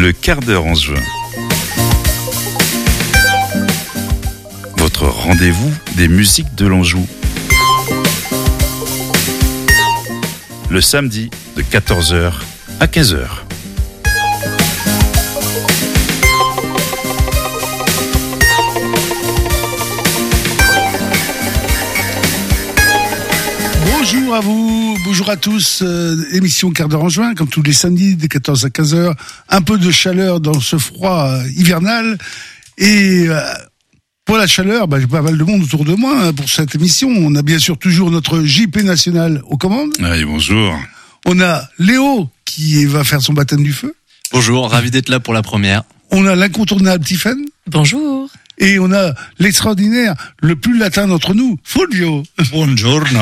Le quart d'heure en juin. Votre rendez-vous des musiques de l'Anjou. Le samedi de 14h à 15h. Bonjour à vous, bonjour à tous, émission Quart d'heure en juin, comme tous les samedis, de 14 à 15h, un peu de chaleur dans ce froid hivernal, et pour la chaleur, j'ai pas mal de monde autour de moi pour cette émission. On a bien sûr toujours notre JP national aux commandes. Allez, bonjour. On a Léo qui va faire son baptême du feu. Bonjour, ravi d'être là pour la première. On a l'incontournable Tiffen. Bonjour. Et on a l'extraordinaire, le plus latin d'entre nous, Fulvio. Buongiorno.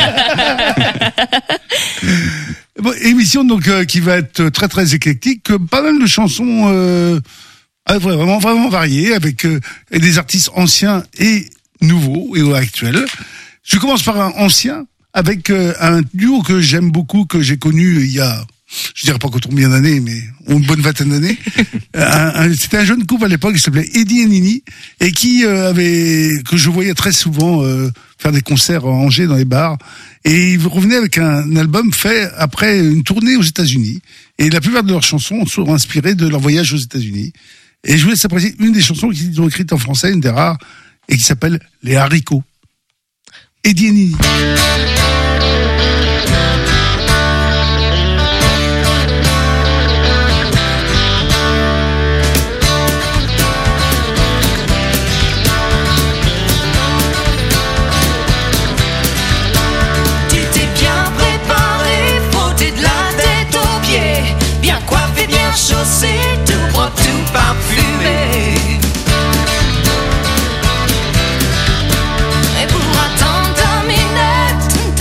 Bon, émission donc qui va être très très éclectique, pas mal de chansons vraiment variées avec des artistes anciens et nouveaux et actuels. Je commence par un ancien avec un duo que j'aime beaucoup, que j'ai connu il y a, je dirais pas combien d'années, mais une bonne vingtaine d'années. C'était un jeune couple à l'époque qui s'appelait Eddie et Nini, et que je voyais très souvent faire des concerts à Angers dans les bars. Et ils revenaient avec un album fait après une tournée aux États-Unis. Et la plupart de leurs chansons sont inspirées de leur voyage aux États-Unis. Et je voulais s'apprécier une des chansons qu'ils ont écrites en français, une des rares, et qui s'appelle Les haricots. Eddie et Nini. Chaussé, tout propre, tout parfumé. Et pour attendre ta minette,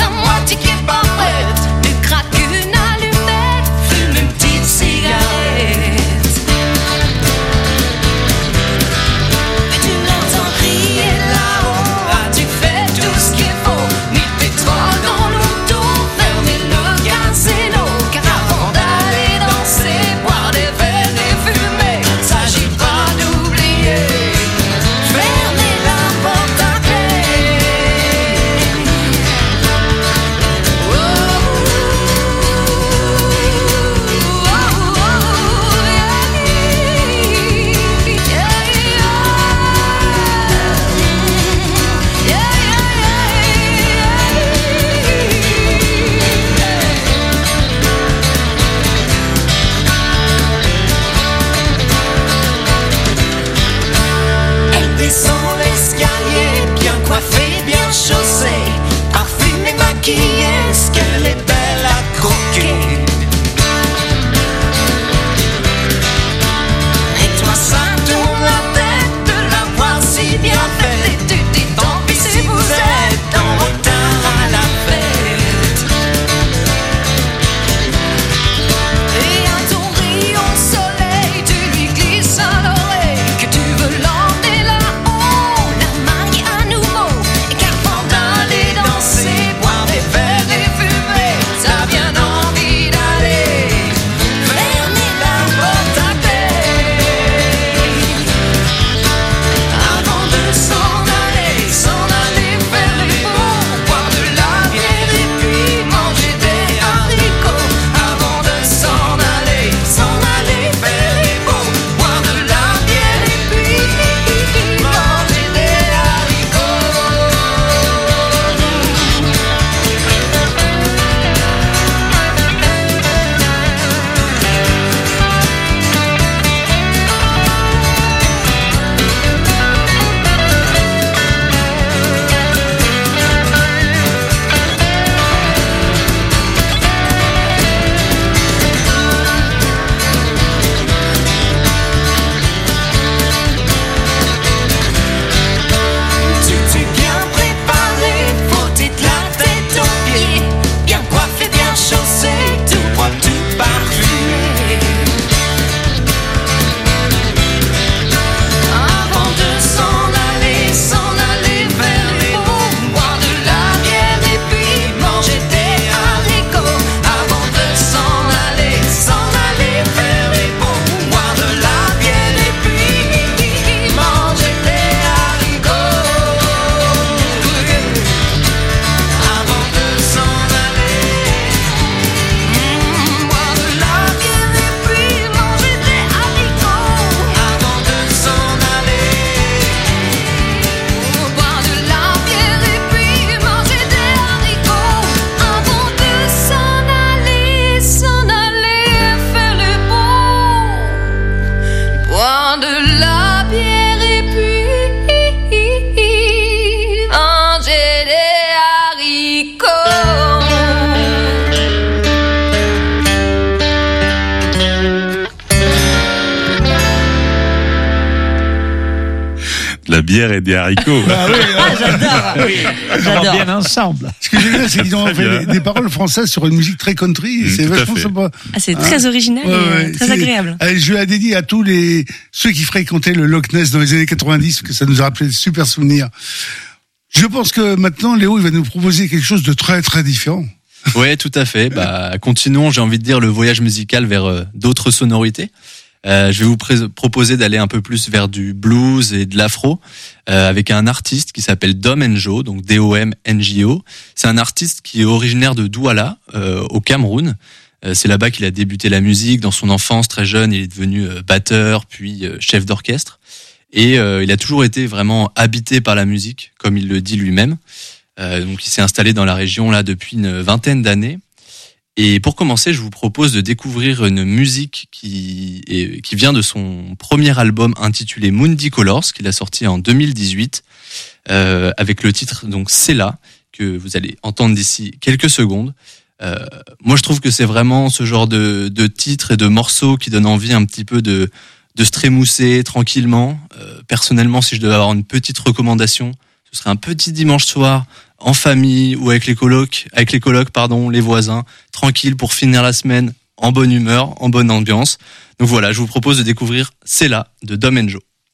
bière et des haricots. Ah oui, J'adore. Bien ensemble. ce que j'aime bien, c'est qu'ils ont Très fait bien. des paroles françaises sur une musique très country. Et c'est tout à vachement fait. sympa. Ah, c'est très original et très c'est- agréable. Je la dédie à tous ceux qui fréquentaient le Loch Ness dans les années 90, que ça nous a rappelé de super souvenirs. Je pense que maintenant, Léo, il va nous proposer quelque chose de très, très différent. Ouais, tout à fait. Bah, continuons, j'ai envie de dire, le voyage musical vers d'autres sonorités. Je vais vous proposer d'aller un peu plus vers du blues et de l'afro avec un artiste qui s'appelle Dom Ngo, donc D-O-M-N-J-O. C'est un artiste qui est originaire de Douala, au Cameroun. C'est là-bas qu'il a débuté la musique. Dans son enfance, très jeune, il est devenu batteur, puis chef d'orchestre. Et il a toujours été vraiment habité par la musique, comme il le dit lui-même. Donc il s'est installé dans la région là depuis une vingtaine d'années. Et pour commencer, je vous propose de découvrir une musique qui vient de son premier album intitulé Mundi Colors, qu'il a sorti en 2018, avec le titre donc C'est là, que vous allez entendre d'ici quelques secondes. Moi, je trouve que c'est vraiment ce genre de titre et de morceaux qui donne envie un petit peu de se trémousser tranquillement. Personnellement, si je devais avoir une petite recommandation, ce serait un petit dimanche soir en famille ou avec les colocs, les voisins, tranquille pour finir la semaine en bonne humeur, en bonne ambiance. Donc voilà, je vous propose de découvrir C'est là de Dom Ngo.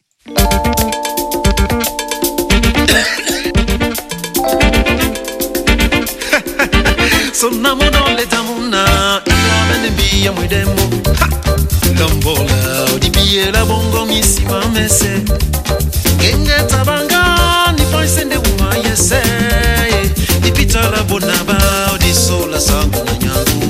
Sonamo le tamuna, iamene bia mwedemo. Lombola, odibie la bongo misima mese. Genge tabanga, ni paisende uma yese. Ipita la bonaba, odisola sangu na nyangu.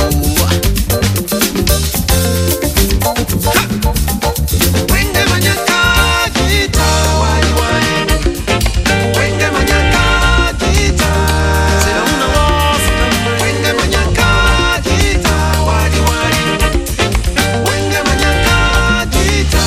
Wenge manyaka, kita, wai wai. Wenge manyaka, kita. Sera una wasa, wenge manyaka, kita, wai wai. Wenge manyaka, kita.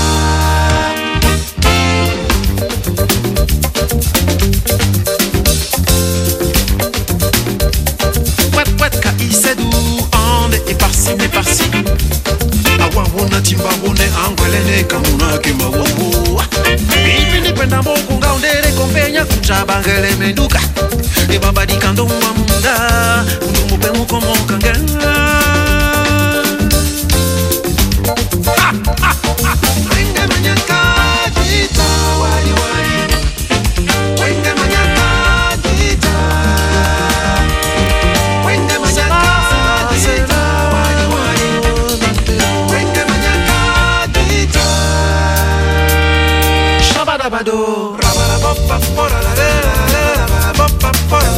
Wet ka isedu ande e parsi me parsi. Awa wona timba wone angwelene kamuna kima wombo. Ipi ni penda moku ngaundere kompenya kuchabangele menduka. E baba di kando munda, undumu pe muko mokanga. Wenge manyaka kita wali wali. Wenge manyaka kita. Wenge manyaka kita wali wali. Wenge manyaka kita. Shabadabado, rabaraboppa, porararara, boppa, pora.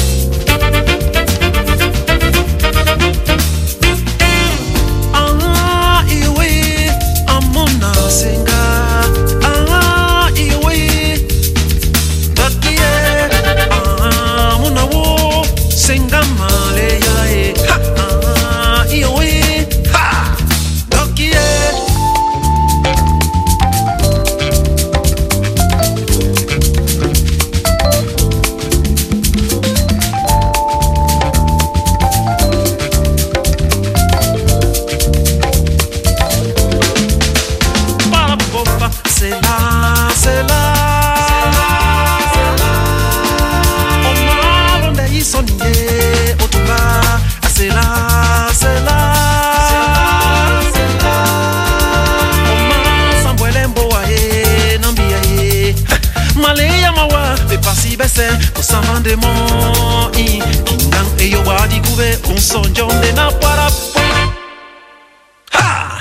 Ah, iwe, amona senga. Ah, iwe, dakie. Ah, mona wo, senga male yae. Ha, ah, iwe, ha, dakie. Parabopa, c'est là, c'est là. Oma ronde isonye, otuba, c'est là, c'est là. Oma sambwele mboa ye, nambia ye. Maleya mawa, pe pasi bese, kusamande mo i. Kingang eyo wadi kuve, unsonjonde na parabopa. Ha!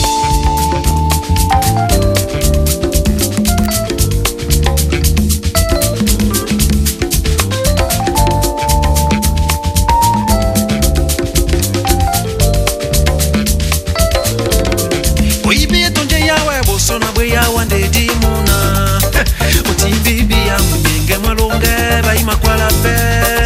Oyibi tonje yawe bosona bwe yawande dimuna. Otimbibi ya mwenge malonge baima kwa la pe.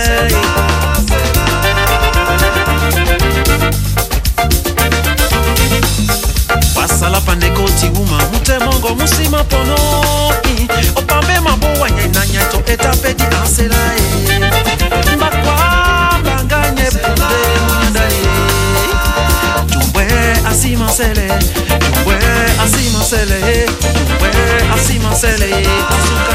Pasala pandeko tiuma mutemongo musima pono. Opambe mabo wanye nanya to etapeti anselae. Mbakwa banganye punde mundale. Tumbwe asimansele, tumbwe asimansele, tumbwe asimansele, asuka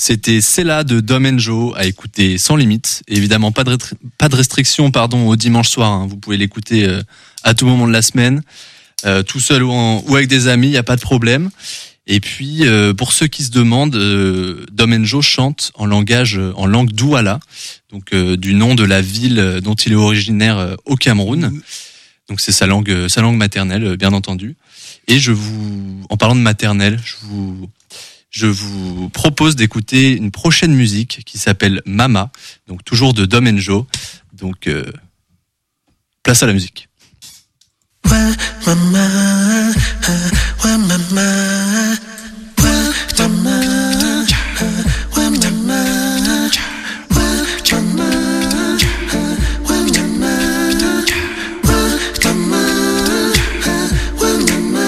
C'était Cella de Dom & Joe à écouter sans limite. Et évidemment, pas de restriction, au dimanche soir. Hein. Vous pouvez l'écouter à tout moment de la semaine, tout seul ou avec des amis, il n'y a pas de problème. Et puis, pour ceux qui se demandent, Dom & Joe chante en langue douala, donc du nom de la ville dont il est originaire au Cameroun. Donc c'est sa langue maternelle, bien entendu. Et en parlant de maternelle, je vous propose d'écouter une prochaine musique qui s'appelle Mama, donc toujours de Dom & Joe. Donc place à la musique. Ouais, mama, ouais, mama, ouais, mama, ouais, mama, ouais, mama, ouais, mama, ouais, mama.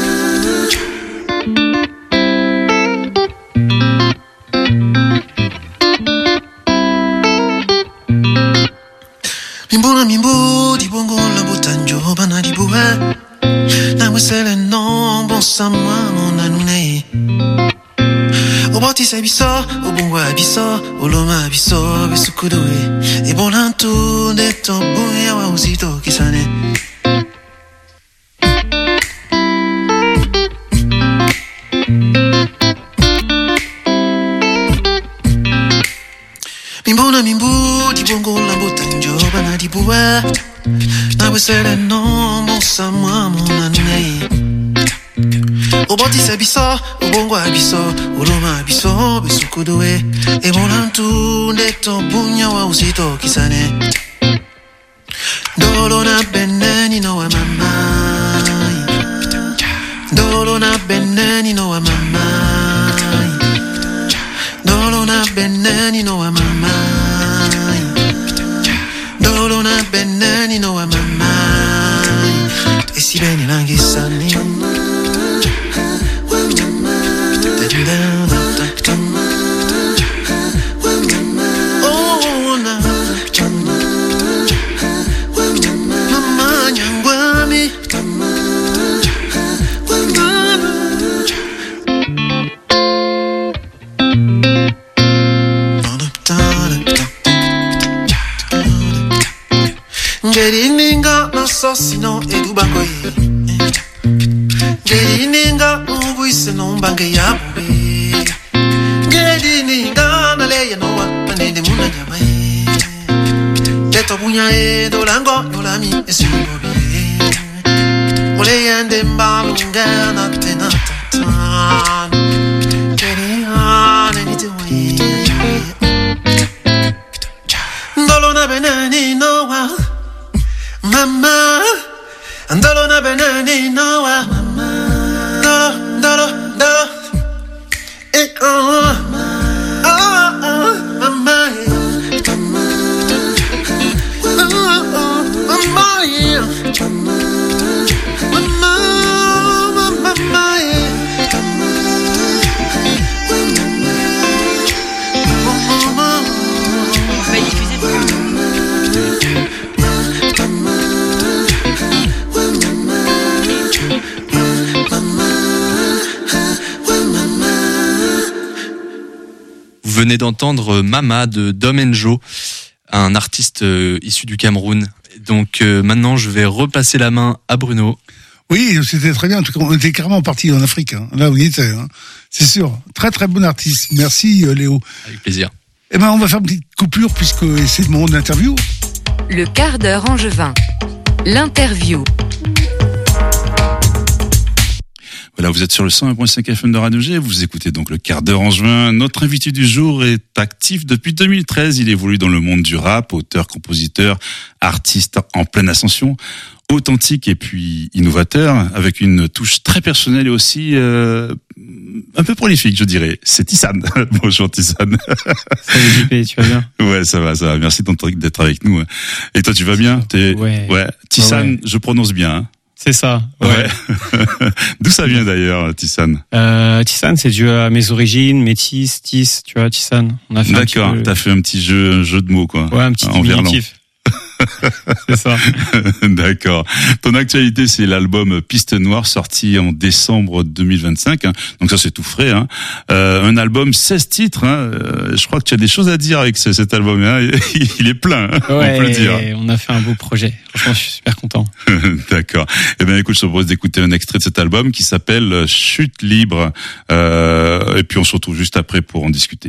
Mimbo di bongo la botanjo bana di buwe na wesele non bon sama mon anune o boti se biso o bongo biso o loma biso besukudoe e bolantu de to buya wa usito kisane Mimbo di bongo la botanjo bana di buwe na wesele non bon sama mon anune o boti se biso o bongo biso o loma biso besukudoe e bolantu de to buya wa usito kisane dolo na beneni no wa mama dolo na beneni no wa mama dolo na beneni no wa mama dolo na beneni no wa mama e si bene langi sani oh na mama nyangwami Ngerininga masosino edubakoye Ngerininga ubuisino mbange yabuwe Ngerininga naleya noa panende muna nyamaye Teto bunya dolango yolami esibobi Ole yende mbalunga na tena tatan Ngerininga nenitewe Ndolona benani noa Mama, andalo na benani noa. Mama, dolo, mama, mama, va diffuser Vous venez d'entendre Mama de Dom & Joe, un artiste issu du Cameroun. Donc maintenant, je vais repasser la main à Bruno. Oui, c'était très bien. En tout cas, on était carrément parti en Afrique. Hein. Là où il était. Hein. C'est sûr. Très très bon artiste. Merci Léo. Avec plaisir. Eh ben, on va faire une petite coupure puisque c'est le moment de l'interview. Le quart d'heure angevin. L'interview. Voilà, vous êtes sur le 101.5 FM de Radio G, vous écoutez donc le quart d'heure angevin. Notre invité du jour est actif depuis 2013, il évolue dans le monde du rap, auteur, compositeur, artiste en pleine ascension, authentique et puis innovateur, avec une touche très personnelle et aussi un peu prolifique, je dirais. C'est Tissane. Bonjour Tissane. Salut JP, tu vas bien? Ouais, ça va. Merci d'être avec nous. Et toi, tu vas bien? Ouais. Tissane, ouais. Je prononce bien. Hein. C'est ça. Ouais. D'où ça vient d'ailleurs, Tissane? Tissane, c'est dû à mes origines, métis, Tis, tu vois, Tissane. On a fait D'accord, t'as fait un petit jeu de mots, quoi. Ouais, un petit diminutif. C'est ça. D'accord. Ton actualité, c'est l'album Piste Noire, sorti en décembre 2025. Hein. Donc ça, c'est tout frais. Hein. Un album 16 titres. Hein. Je crois que tu as des choses à dire avec cet album. Hein. Il est plein, hein, Ouais, on peut le dire. on a fait un beau projet. Franchement, je suis super content. D'accord. Eh bien, écoute, je te propose d'écouter un extrait de cet album qui s'appelle Chute libre. Et puis, on se retrouve juste après pour en discuter.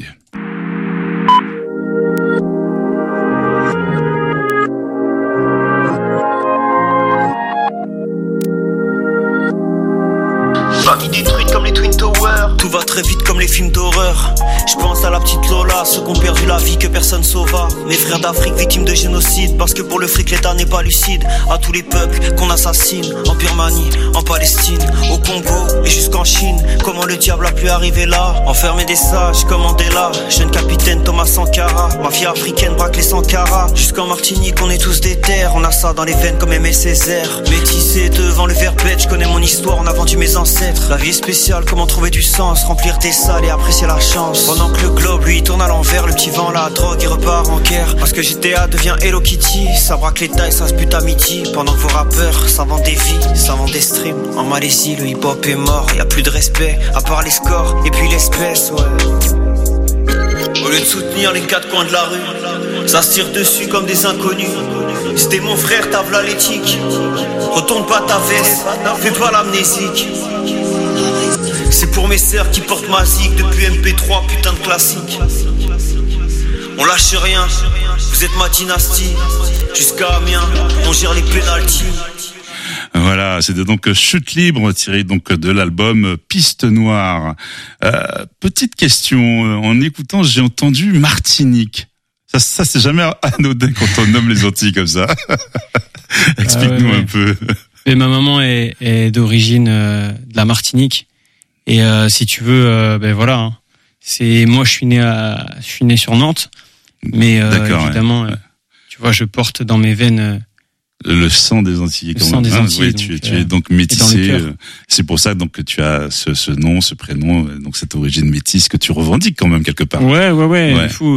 Famille détruite comme les Twin Towers. Tout va très vite comme les films d'horreur. Je pense à la petite Lola, ceux qui ont perdu la vie que personne sauva. Mes frères d'Afrique victimes de génocide, parce que pour le fric l'État n'est pas lucide. À tous les peuples qu'on assassine, en Birmanie, en Palestine, au Congo et jusqu'en Chine. Comment le diable a pu arriver là? Enfermer des sages comme Mandela. Jeune capitaine Thomas Sankara. Mafia africaine braque les Sankara. Jusqu'en Martinique on est tous des terres. On a ça dans les veines comme Aimé Césaire. Métissé devant le verbet, je connais mon histoire, on a vendu mes ancêtres. La vie est spéciale, comment trouver du sens, remplir des salles et apprécier la chance. Pendant que le globe lui tourne à l'envers, le petit vent la drogue il repart en guerre. Parce que GTA devient Hello Kitty, ça braque les tailles, ça se bute à midi. Pendant que vos rappeurs, ça vend des vies, ça vend des streams. En Malaisie le hip hop est mort, y a plus de respect, à part les scores et puis l'espèce, ouais. Au lieu de soutenir les quatre coins de la rue, ça se tire dessus comme des inconnus. C'était mon frère, t'as v'là l'éthique. Retourne pas ta veste, fais pas l'amnésique. C'est pour mes sœurs qui portent ma zig depuis MP3, putain de classique. On lâche rien, vous êtes ma dynastie. Jusqu'à Amiens, on gère les pénaltys. Voilà, c'était donc Chute libre, tiré donc de l'album Piste Noire. Petite question, en écoutant, j'ai entendu Martinique. Ça c'est jamais anodin quand on nomme les Antilles comme ça. Explique-nous un peu. Et ma maman est d'origine de la Martinique. Et si tu veux, ben voilà. Hein. Moi, je suis né sur Nantes, mais évidemment, ouais. Tu vois, je porte dans mes veines. Le sang des Antilles, quand même. Antilles, oui, tu es donc métissé. C'est pour ça donc que tu as ce nom, ce prénom, donc cette origine métisse que tu revendiques quand même quelque part. Ouais. Fou.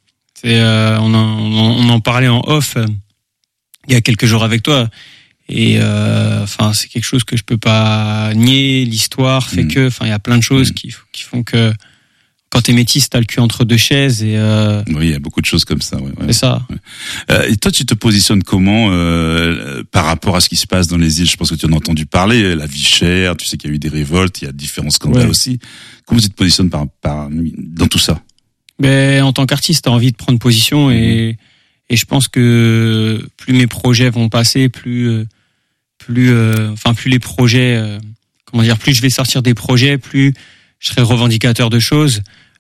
On en parlait en off il y a quelques jours avec toi. Et c'est quelque chose que je peux pas nier. L'histoire fait que, il y a plein de choses qui font que quand t'es métisse, t'as le cul entre deux chaises et oui, il y a beaucoup de choses comme ça. Ouais. C'est ça. Ouais. Et toi, tu te positionnes comment par rapport à ce qui se passe dans les îles? Je pense que tu en as entendu parler. La vie chère, tu sais qu'il y a eu des révoltes, il y a différents scandales aussi. Comment tu te positionnes dans tout ça? Ben, en tant qu'artiste, t'as envie de prendre position et je pense que plus mes projets vont passer, plus les projets, plus je vais sortir des projets, plus je serai revendicateur de choses.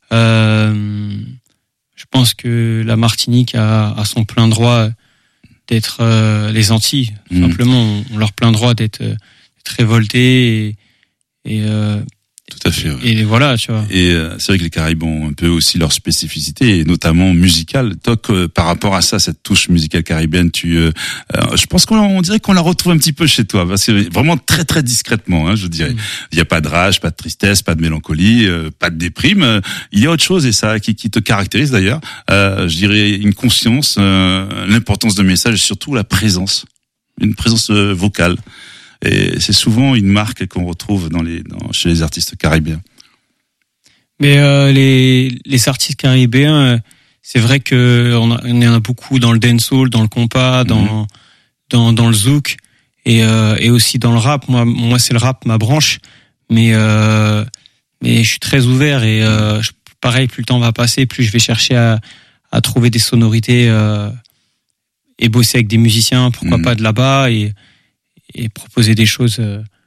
Je pense que la Martinique a son plein droit d'être les Antilles. Simplement, on leur plein droit d'être révoltés et tout à fait. Ouais. Et voilà, tu vois. Et c'est vrai que les Caraïbes ont un peu aussi leur spécificité, et notamment musicale. Toi, par rapport à ça, cette touche musicale caribéenne, je pense qu'on dirait qu'on la retrouve un petit peu chez toi, parce que vraiment très très discrètement, hein, je dirais. Il y a pas de rage, pas de tristesse, pas de mélancolie, pas de déprime. Il y a autre chose, et ça qui te caractérise d'ailleurs. Je dirais une conscience, l'importance de message, et surtout la présence, une présence vocale. Et c'est souvent une marque qu'on retrouve chez les artistes caribéens. Mais les artistes caribéens, c'est vrai que on en a beaucoup dans le dancehall, dans le compas, dans le zouk et aussi dans le rap. Moi c'est le rap ma branche, mais je suis très ouvert et pareil, plus le temps va passer, plus je vais chercher à trouver des sonorités et bosser avec des musiciens, pourquoi pas de là-bas et proposer des choses.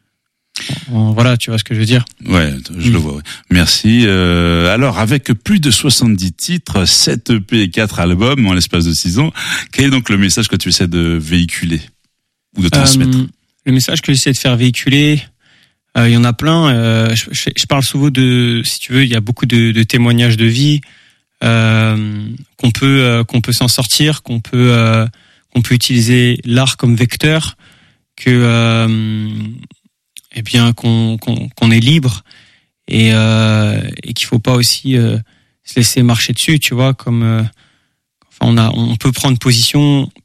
Voilà, tu vois ce que je veux dire? Ouais, je le vois. Ouais. Merci. Alors, avec plus de 70 titres, 7 EP et 4 albums en l'espace de 6 ans, quel est donc le message que tu essaies de véhiculer ou de transmettre? Le message que j'essaie de faire véhiculer, il y en a plein. Je parle souvent si tu veux, il y a beaucoup de témoignages de vie qu'on peut s'en sortir, qu'on peut utiliser l'art comme vecteur. Qu'on est libre et qu'il faut pas aussi se laisser marcher dessus, tu vois, on peut prendre position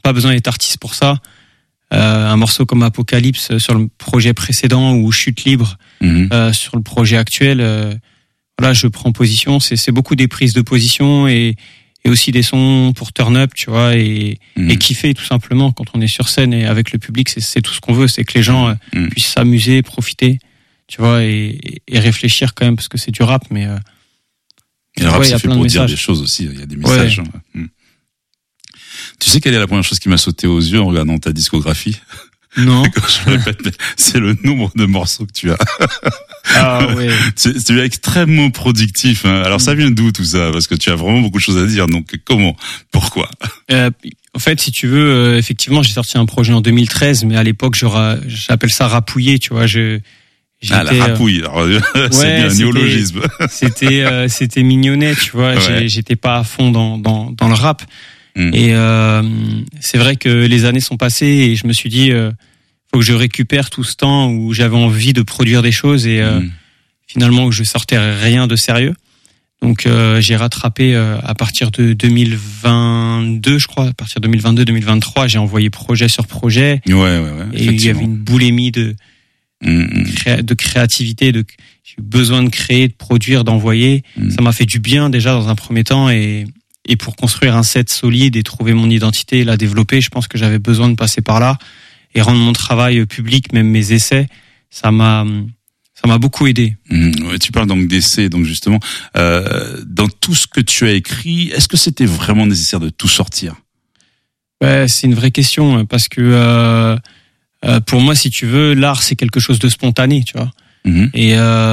pas besoin d'être artiste pour ça. Un morceau comme Apocalypse sur le projet précédent ou Chute libre sur le projet actuel, voilà, je prends position. C'est beaucoup des prises de position et aussi des sons pour turn up, tu vois, et kiffer tout simplement quand on est sur scène et avec le public. C'est tout ce qu'on veut, c'est que les gens puissent s'amuser, profiter, tu vois, et réfléchir quand même parce que c'est du rap, mais et le rap, c'est fait pour dire des choses aussi. Il y a des messages. Ouais. Tu sais quelle est la première chose qui m'a sauté aux yeux en regardant ta discographie? Non. Quand je répète, c'est le nombre de morceaux que tu as. Ah ouais. Tu es extrêmement productif. Hein. Alors ça vient d'où tout ça? Parce que tu as vraiment beaucoup de choses à dire. Donc comment? Pourquoi? En fait, si tu veux, effectivement, j'ai sorti un projet en 2013, mais à l'époque, j'appelle ça rapouillé, tu vois. La rapouille. Alors, c'est bien un néologisme. C'était mignonnet, tu vois. Ouais. J'étais pas à fond dans le rap. Et c'est vrai que les années sont passées et je me suis dit faut que je récupère tout ce temps où j'avais envie de produire des choses et finalement je sortais rien de sérieux. Donc j'ai rattrapé à partir de 2022, je crois, à partir de 2022-2023, j'ai envoyé projet sur projet. Ouais. Et il y avait une boulimie de créativité, j'ai eu besoin de créer, de produire, d'envoyer. Ça m'a fait du bien déjà dans un premier temps et pour construire un set solide et trouver mon identité et la développer, je pense que j'avais besoin de passer par là et rendre mon travail public, même mes essais, ça m'a beaucoup aidé. Ouais, tu parles donc d'essais, donc justement, dans tout ce que tu as écrit, est-ce que c'était vraiment nécessaire de tout sortir? Ouais, c'est une vraie question parce que pour moi, si tu veux, l'art c'est quelque chose de spontané, tu vois. Et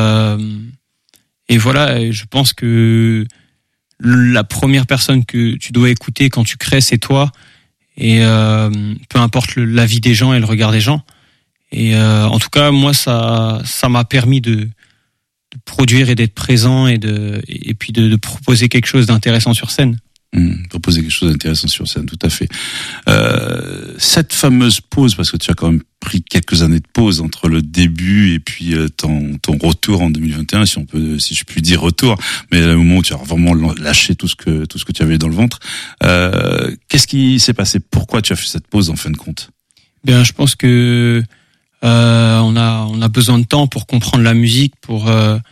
voilà, je pense que la première personne que tu dois écouter quand tu crées, c'est toi. Et peu importe l'avis des gens et le regard des gens. Et en tout cas, moi, ça m'a permis de produire et d'être présent et puis de proposer quelque chose d'intéressant sur scène. Proposer quelque chose d'intéressant sur scène, tout à fait. Cette fameuse pause, parce que tu as quand même pris quelques années de pause entre le début et puis ton retour en 2021, si je puis dire retour, mais le moment où tu as vraiment lâché tout ce que tu avais dans le ventre. Qu'est-ce qui s'est passé? Pourquoi tu as fait cette pause en fin de compte? Bien, je pense que on a besoin de temps pour comprendre la musique, pour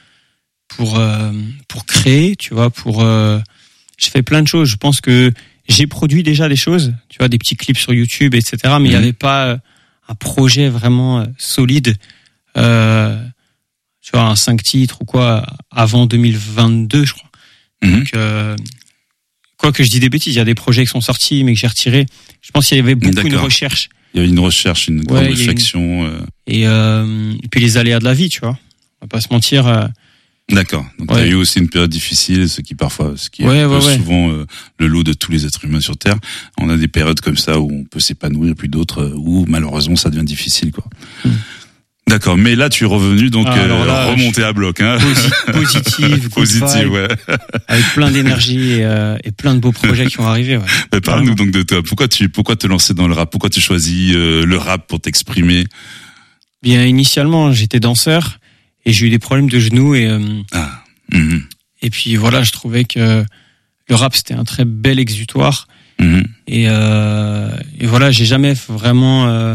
créer, tu vois, je fais plein de choses. Je pense que j'ai produit déjà des choses, tu vois, des petits clips sur YouTube, etc. Mais il n'y avait pas un projet vraiment solide, tu vois, un 5 titres ou quoi, avant 2022, je crois. Donc, quoi que je dis des bêtises, il y a des projets qui sont sortis, mais que j'ai retirés. Je pense qu'il y avait beaucoup de recherche. Il y avait une recherche, une grande réflexion. Et puis les aléas de la vie, tu vois. On va pas se mentir. D'accord. Donc tu as eu aussi une période difficile, ce qui est souvent le lot de tous les êtres humains sur Terre. On a des périodes comme ça où on peut s'épanouir, puis d'autres où malheureusement ça devient difficile, quoi. D'accord. Mais là tu es revenu donc remonté à bloc, hein. Positive, ouais. Avec plein d'énergie et plein de beaux projets qui vont arriver. Ouais. Mais parle-nous donc de toi. Pourquoi te lancer dans le rap? Pourquoi tu choisis le rap pour t'exprimer? Bien, initialement j'étais danseur. Et j'ai eu des problèmes de genoux et puis voilà, je trouvais que le rap c'était un très bel exutoire et voilà, j'ai jamais vraiment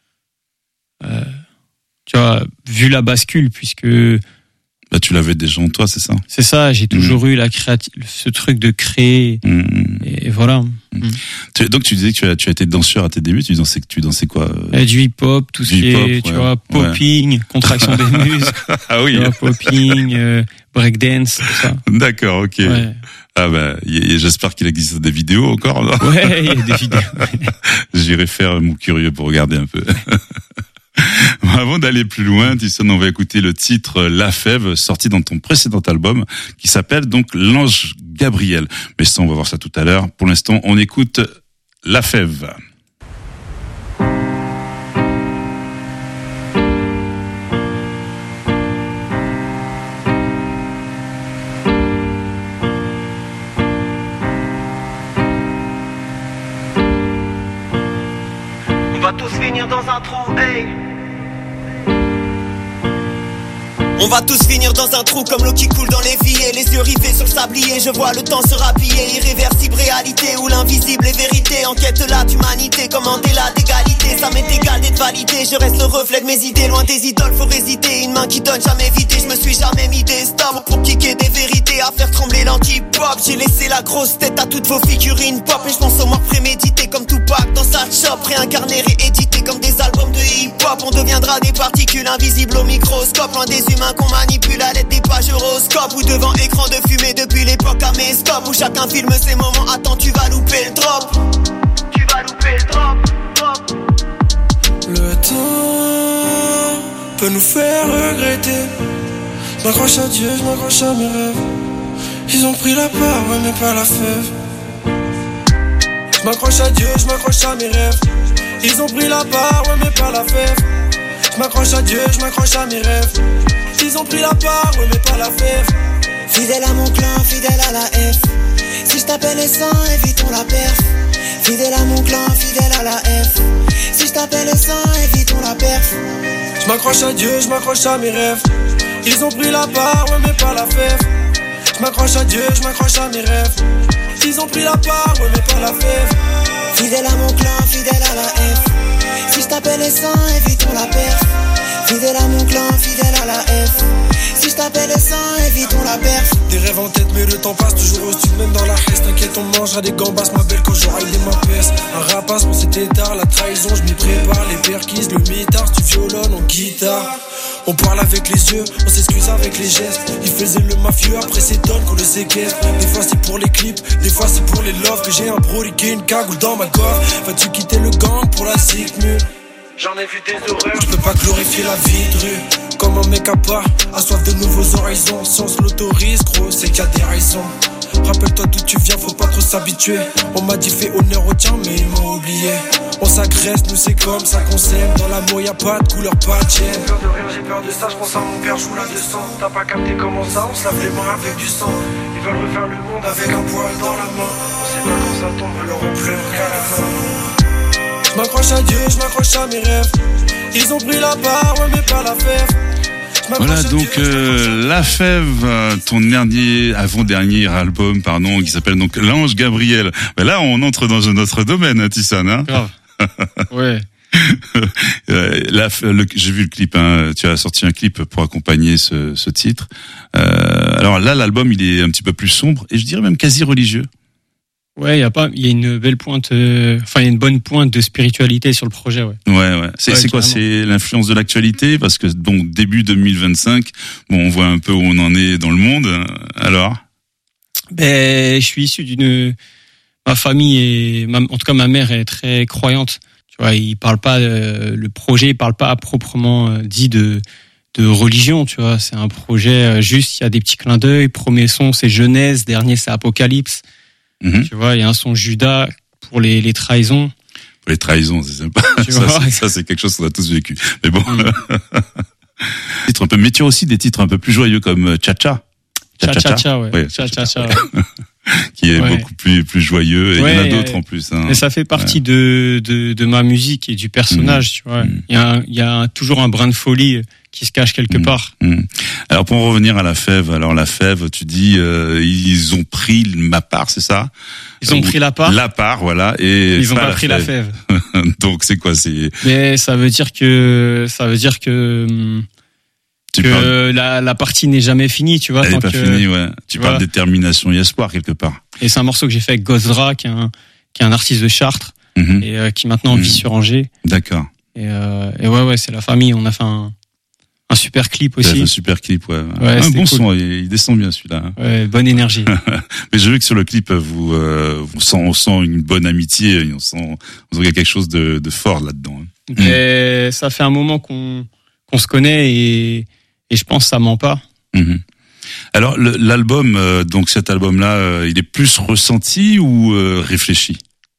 tu vois, vu la bascule puisque tu l'avais déjà en toi, c'est ça? C'est ça, j'ai toujours eu ce truc de créer et voilà. Donc tu disais que tu as été danseur à tes débuts, tu dansais quoi? Du hip-hop, tout ce qui est, tu vois, popping, contraction des muscles. Ah oui. Tu vois, popping, breakdance, tout ça. D'accord, ok. Ouais. Ah bah, j'espère qu'il existe des vidéos encore, non? Ouais, il y a des vidéos. J'irai faire mon curieux pour regarder un peu. Avant d'aller plus loin, Tyson, on va écouter le titre La Fève, sorti dans ton précédent album, qui s'appelle donc L'Ange Gabriel. Mais ça, on va voir ça tout à l'heure. Pour l'instant, on écoute La Fève. On va tous finir dans un trou, hey. On va tous finir dans un trou comme l'eau qui coule dans l'évier. Les yeux rivés sur le sablier, je vois le temps se rapiller. Irréversible réalité où l'invisible est vérité. Enquête là d'humanité, comme Mandela d'égalité. Ça m'est égal d'être validé, je reste le reflet de mes idées. Loin des idoles, faut hésiter, une main qui donne jamais vidé. Je me suis jamais mis des stop pour kicker des vérités. À faire trembler l'anti-pop, j'ai laissé la grosse tête à toutes vos figurines pop. Et je pense aux morts prémédités comme Tupac dans sa shop. Réincarné, réédité comme des albums de hip-hop. On deviendra des particules invisibles au microscope. Loin des humains qu'on manipule à l'aide des pages horoscopes. Ou devant écran de fumée depuis l'époque caméscope. Où chacun filme ses moments, attends tu vas louper le drop. Tu vas louper le drop. Le temps peut nous faire regretter. Je m'accroche à Dieu, je m'accroche à mes rêves. Ils ont pris la part, ouais mais pas la fève. Je m'accroche à Dieu, je m'accroche à mes rêves. Ils ont pris la part, ouais mais pas la fève. Je m'accroche à Dieu, je m'accroche à mes rêves. Ils ont pris la part, ouais mais pas la fève. Fidèle à mon clan, fidèle à la F. Si je t'appelle S1, évitons la perf. Fidèle à mon clan, fidèle à la F. Si je t'appelle S1, évitons la perf. Je m'accroche à Dieu, je m'accroche à mes rêves. Ils ont pris la part, ouais mais pas la fève. Je m'accroche à Dieu, je m'accroche à mes rêves. Ils ont pris la part, ouais mais pas la fève. Fidèle à mon clan, fidèle à la F. Si je t'appelle S1, évitons la perf. Fidèle à mon clan, fidèle à la F. Si je t'appelle S1, évitons la perf. Des rêves en tête mais le temps passe toujours au sud, même dans la haisse. T'inquiète on mangera des gambas, ma belle quand j'aurai des ma pèse. Un rapace pour cet état, la trahison je m'y prépare. Les perquises, le mitard, du violon en guitare. On parle avec les yeux, on s'excuse avec les gestes. Il faisait le mafieux, après s'étonne qu'on le séquestre. Des fois c'est pour les clips, des fois c'est pour les loves. Que j'ai un broliqué, une cagoule dans ma gorge. Vas-tu quitter le gang pour la zigmule? J'en ai vu des horreurs. Je peux pas glorifier la vie de rue. Comme un mec à part, à soif de nouveaux horizons. Si on se l'autorise, gros, c'est qu'il y a des raisons. Rappelle-toi d'où tu viens, faut pas trop s'habituer. On m'a dit fais honneur au tien, mais ils m'ont oublié. On s'agresse, nous c'est comme ça qu'on s'aime. Dans l'amour y'a pas de couleur, pas de chaîne. J'ai peur de rien, j'ai peur de ça, je pense à mon père, je roule à 200. T'as pas capté comment ça, on se lave les mains avec du sang. Ils veulent refaire le monde avec un poil dans la main. On sait pas quand ça tombe, alors on pleure qu'à la fin. Je m'accroche à Dieu, je m'accroche à mes rêves. Ils ont pris la part, ouais mais pas la fève. Voilà donc La Fève, ton avant-dernier album, qui s'appelle donc L'Ange Gabriel. Ben là, on entre dans un autre domaine, hein, Tissane, hein. Grave. Ouais. J'ai vu le clip, hein. Tu as sorti un clip pour accompagner ce titre. Alors là, l'album, il est un petit peu plus sombre et je dirais même quasi religieux. Ouais, il y a une belle pointe, il y a une bonne pointe de spiritualité sur le projet, ouais. Ouais. C'est quoi? C'est l'influence de l'actualité? Parce que, donc, début 2025, on voit un peu où on en est dans le monde. Alors? Je suis issu ma famille en tout cas, ma mère est très croyante. Tu vois, il parle pas, le projet, il parle pas à proprement dit de religion, tu vois. C'est un projet, juste, il y a des petits clins d'œil. Premier son, c'est Genèse. Dernier, c'est Apocalypse. Tu vois, il y a un son Judas pour les trahisons. Pour les trahisons, c'est sympa. Ça, c'est quelque chose qu'on a tous vécu. Mais bon. Titre un peu, mais tu as aussi des titres un peu plus joyeux comme Cha-Cha. Cha-Cha, ouais. Ouais. Cha-Cha. Qui est beaucoup plus joyeux. Et il y en a d'autres en plus, hein. Mais ça fait partie de ma musique et du personnage, tu vois. Il y a toujours un brin de folie qui se cache quelque part. Alors pour en revenir à La Fève, La Fève, tu dis ils ont pris ma part, c'est ça? Ils ont pris la part. La part, voilà, et ils ont pas pris la fève. Donc c'est quoi? Mais ça veut dire que la partie n'est jamais finie, tu vois. Elle n'est pas finie, ouais. Tu parles de détermination et espoir quelque part. Et c'est un morceau que j'ai fait avec Gosdra, qui est un artiste de Chartres et qui maintenant vit sur Angers. D'accord. Et ouais, c'est la famille. On a fait un super clip aussi. Un super clip, ouais. Un bon cool. son, il descend bien celui-là. Ouais, bonne énergie. Mais je veux que sur le clip, on sent une bonne amitié, on sent quelque chose de fort là-dedans. Et ça fait un moment qu'on se connaît et je pense que ça ment pas. Alors l'album, donc cet album-là, il est plus ressenti ou réfléchi?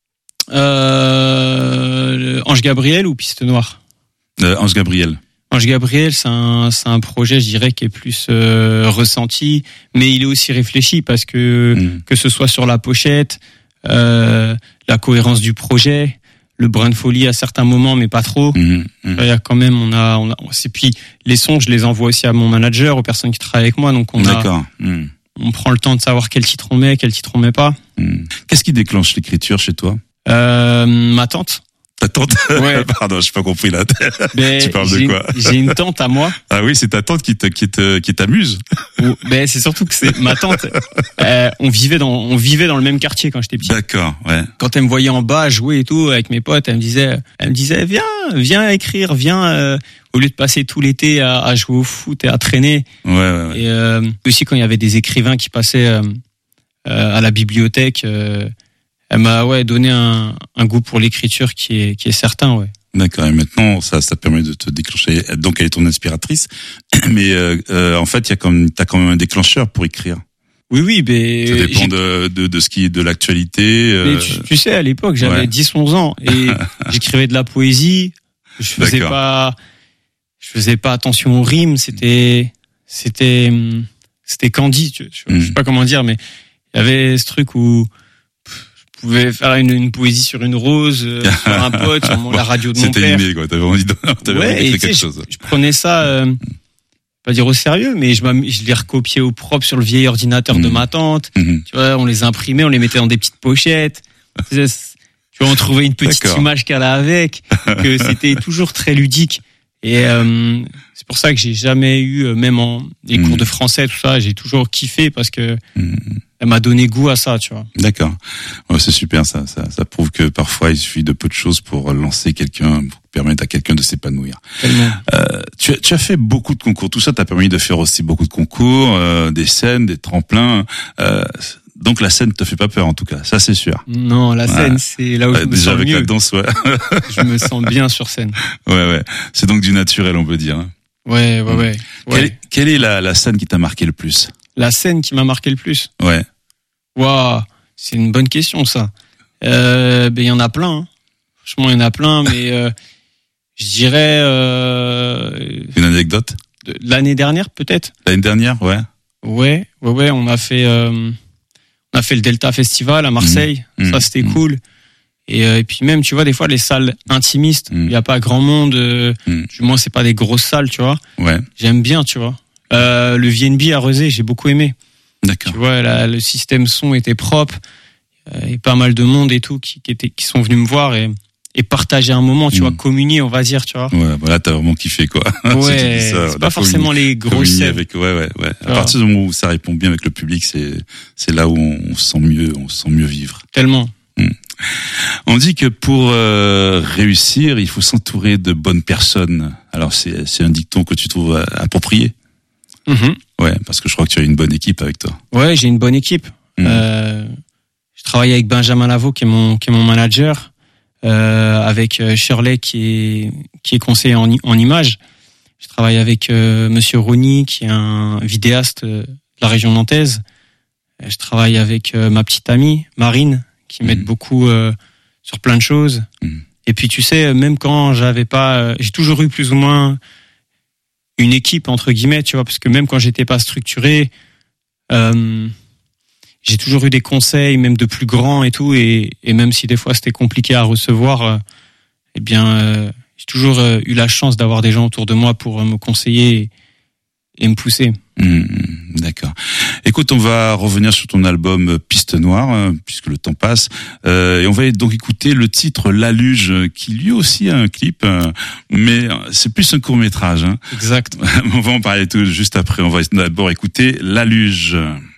Ange Gabriel ou Piste Noire? Ange Gabriel. Ange Gabriel, c'est un projet, je dirais, qui est plus ressenti, mais il est aussi réfléchi parce que ce soit sur la pochette, la cohérence du projet, le brin de folie à certains moments, mais pas trop. Il y a quand même, et puis les sons, je les envoie aussi à mon manager, aux personnes qui travaillent avec moi, donc on prend le temps de savoir quel titre on met pas. Qu'est-ce qui déclenche l'écriture chez toi? Ma tante. Ta tante? Ouais. Pardon, j'ai pas compris là. Tu parles de quoi? J'ai une tante à moi. Ah oui, c'est ta tante qui t'amuse. Ben c'est surtout que c'est ma tante. On vivait dans le même quartier quand j'étais petit. D'accord, ouais. Quand elle me voyait en bas jouer et tout avec mes potes, elle me disait viens écrire, au lieu de passer tout l'été à jouer au foot et à traîner. Ouais. Et aussi quand il y avait des écrivains qui passaient à la bibliothèque, elle m'a donné un goût pour l'écriture qui est certain, ouais. D'accord, et maintenant ça te permet de te déclencher. Donc elle est ton inspiratrice, mais en fait t'as quand même un déclencheur pour écrire. Oui, mais ça dépend de ce qui est de l'actualité. Mais tu sais, à l'époque, j'avais 10-11 ans et j'écrivais de la poésie. Je faisais pas attention aux rimes. C'était candide. Je sais pas comment dire, mais il y avait ce truc où je pouvais faire une poésie sur une rose, sur un pote, sur la radio de mon père. C'était inné, quoi. T'avais envie d'écrire quelque chose. Je prenais ça, pas dire au sérieux, mais je les recopiais au propre sur le vieil ordinateur de ma tante. Tu vois, on les imprimait, on les mettait dans des petites pochettes. Tu vois, on trouvait une petite image qu'elle a avec, que c'était toujours très ludique. Et c'est pour ça que j'ai jamais eu, même en les cours de français, tout ça, j'ai toujours kiffé parce que elle m'a donné goût à ça, tu vois. D'accord. Ouais, c'est super, ça prouve que parfois il suffit de peu de choses pour lancer quelqu'un, pour permettre à quelqu'un de s'épanouir. Tu as fait beaucoup de concours. Tout ça t'a permis de faire aussi beaucoup de concours, des scènes, des tremplins. Donc la scène te fait pas peur en tout cas, ça c'est sûr. Non, la scène c'est là où je me déjà sens avec mieux. la danse, ouais. Je me sens bien sur scène. Ouais. C'est donc du naturel, on peut dire. Hein. Ouais. Quelle est la scène qui t'a marqué le plus? La scène qui m'a marqué le plus? Ouais. Waouh, c'est une bonne question ça. Il y en a plein. Hein. Franchement, il y en a plein, mais je dirais. Une anecdote? L'année dernière peut-être. L'année dernière, ouais. Ouais. On a fait le Delta Festival à Marseille. Ça c'était cool. Et puis même, tu vois, des fois les salles intimistes, il y a pas grand monde. Du moins, c'est pas des grosses salles, tu vois. Ouais. J'aime bien, tu vois. Le VNB à Rezé, j'ai beaucoup aimé. D'accord. Tu vois, le système son était propre. Et pas mal de monde et tout qui sont venus me voir et partager un moment, tu vois, communier, on va dire, tu vois. Ouais, voilà, t'as vraiment kiffé, quoi. Ouais, c'est pas forcément les grosses scènes. Avec, ouais. À partir du moment où ça répond bien avec le public, c'est là où on se sent mieux vivre. Tellement. On dit que pour réussir, il faut s'entourer de bonnes personnes. Alors c'est un dicton que tu trouves approprié. Ouais, parce que je crois que tu as une bonne équipe avec toi. Ouais, j'ai une bonne équipe. Je travaille avec Benjamin Lavaux qui est mon manager, avec Shirley qui est conseiller en images. Je travaille avec Monsieur Rony qui est un vidéaste de la région nantaise. Je travaille avec ma petite amie Marine qui m'aide beaucoup sur plein de choses. Et puis tu sais, même quand j'avais pas, j'ai toujours eu plus ou moins une équipe entre guillemets, tu vois, parce que même quand j'étais pas structuré, j'ai toujours eu des conseils, même de plus grands et tout, et même si des fois c'était compliqué à recevoir, j'ai toujours eu la chance d'avoir des gens autour de moi pour me conseiller et me pousser. D'accord. Écoute, on va revenir sur ton album Piste Noire, puisque le temps passe, et on va donc écouter le titre La Luge, qui lui aussi a un clip, mais c'est plus un court-métrage. Hein. Exact. On va en parler tout juste après. On va d'abord écouter La Luge.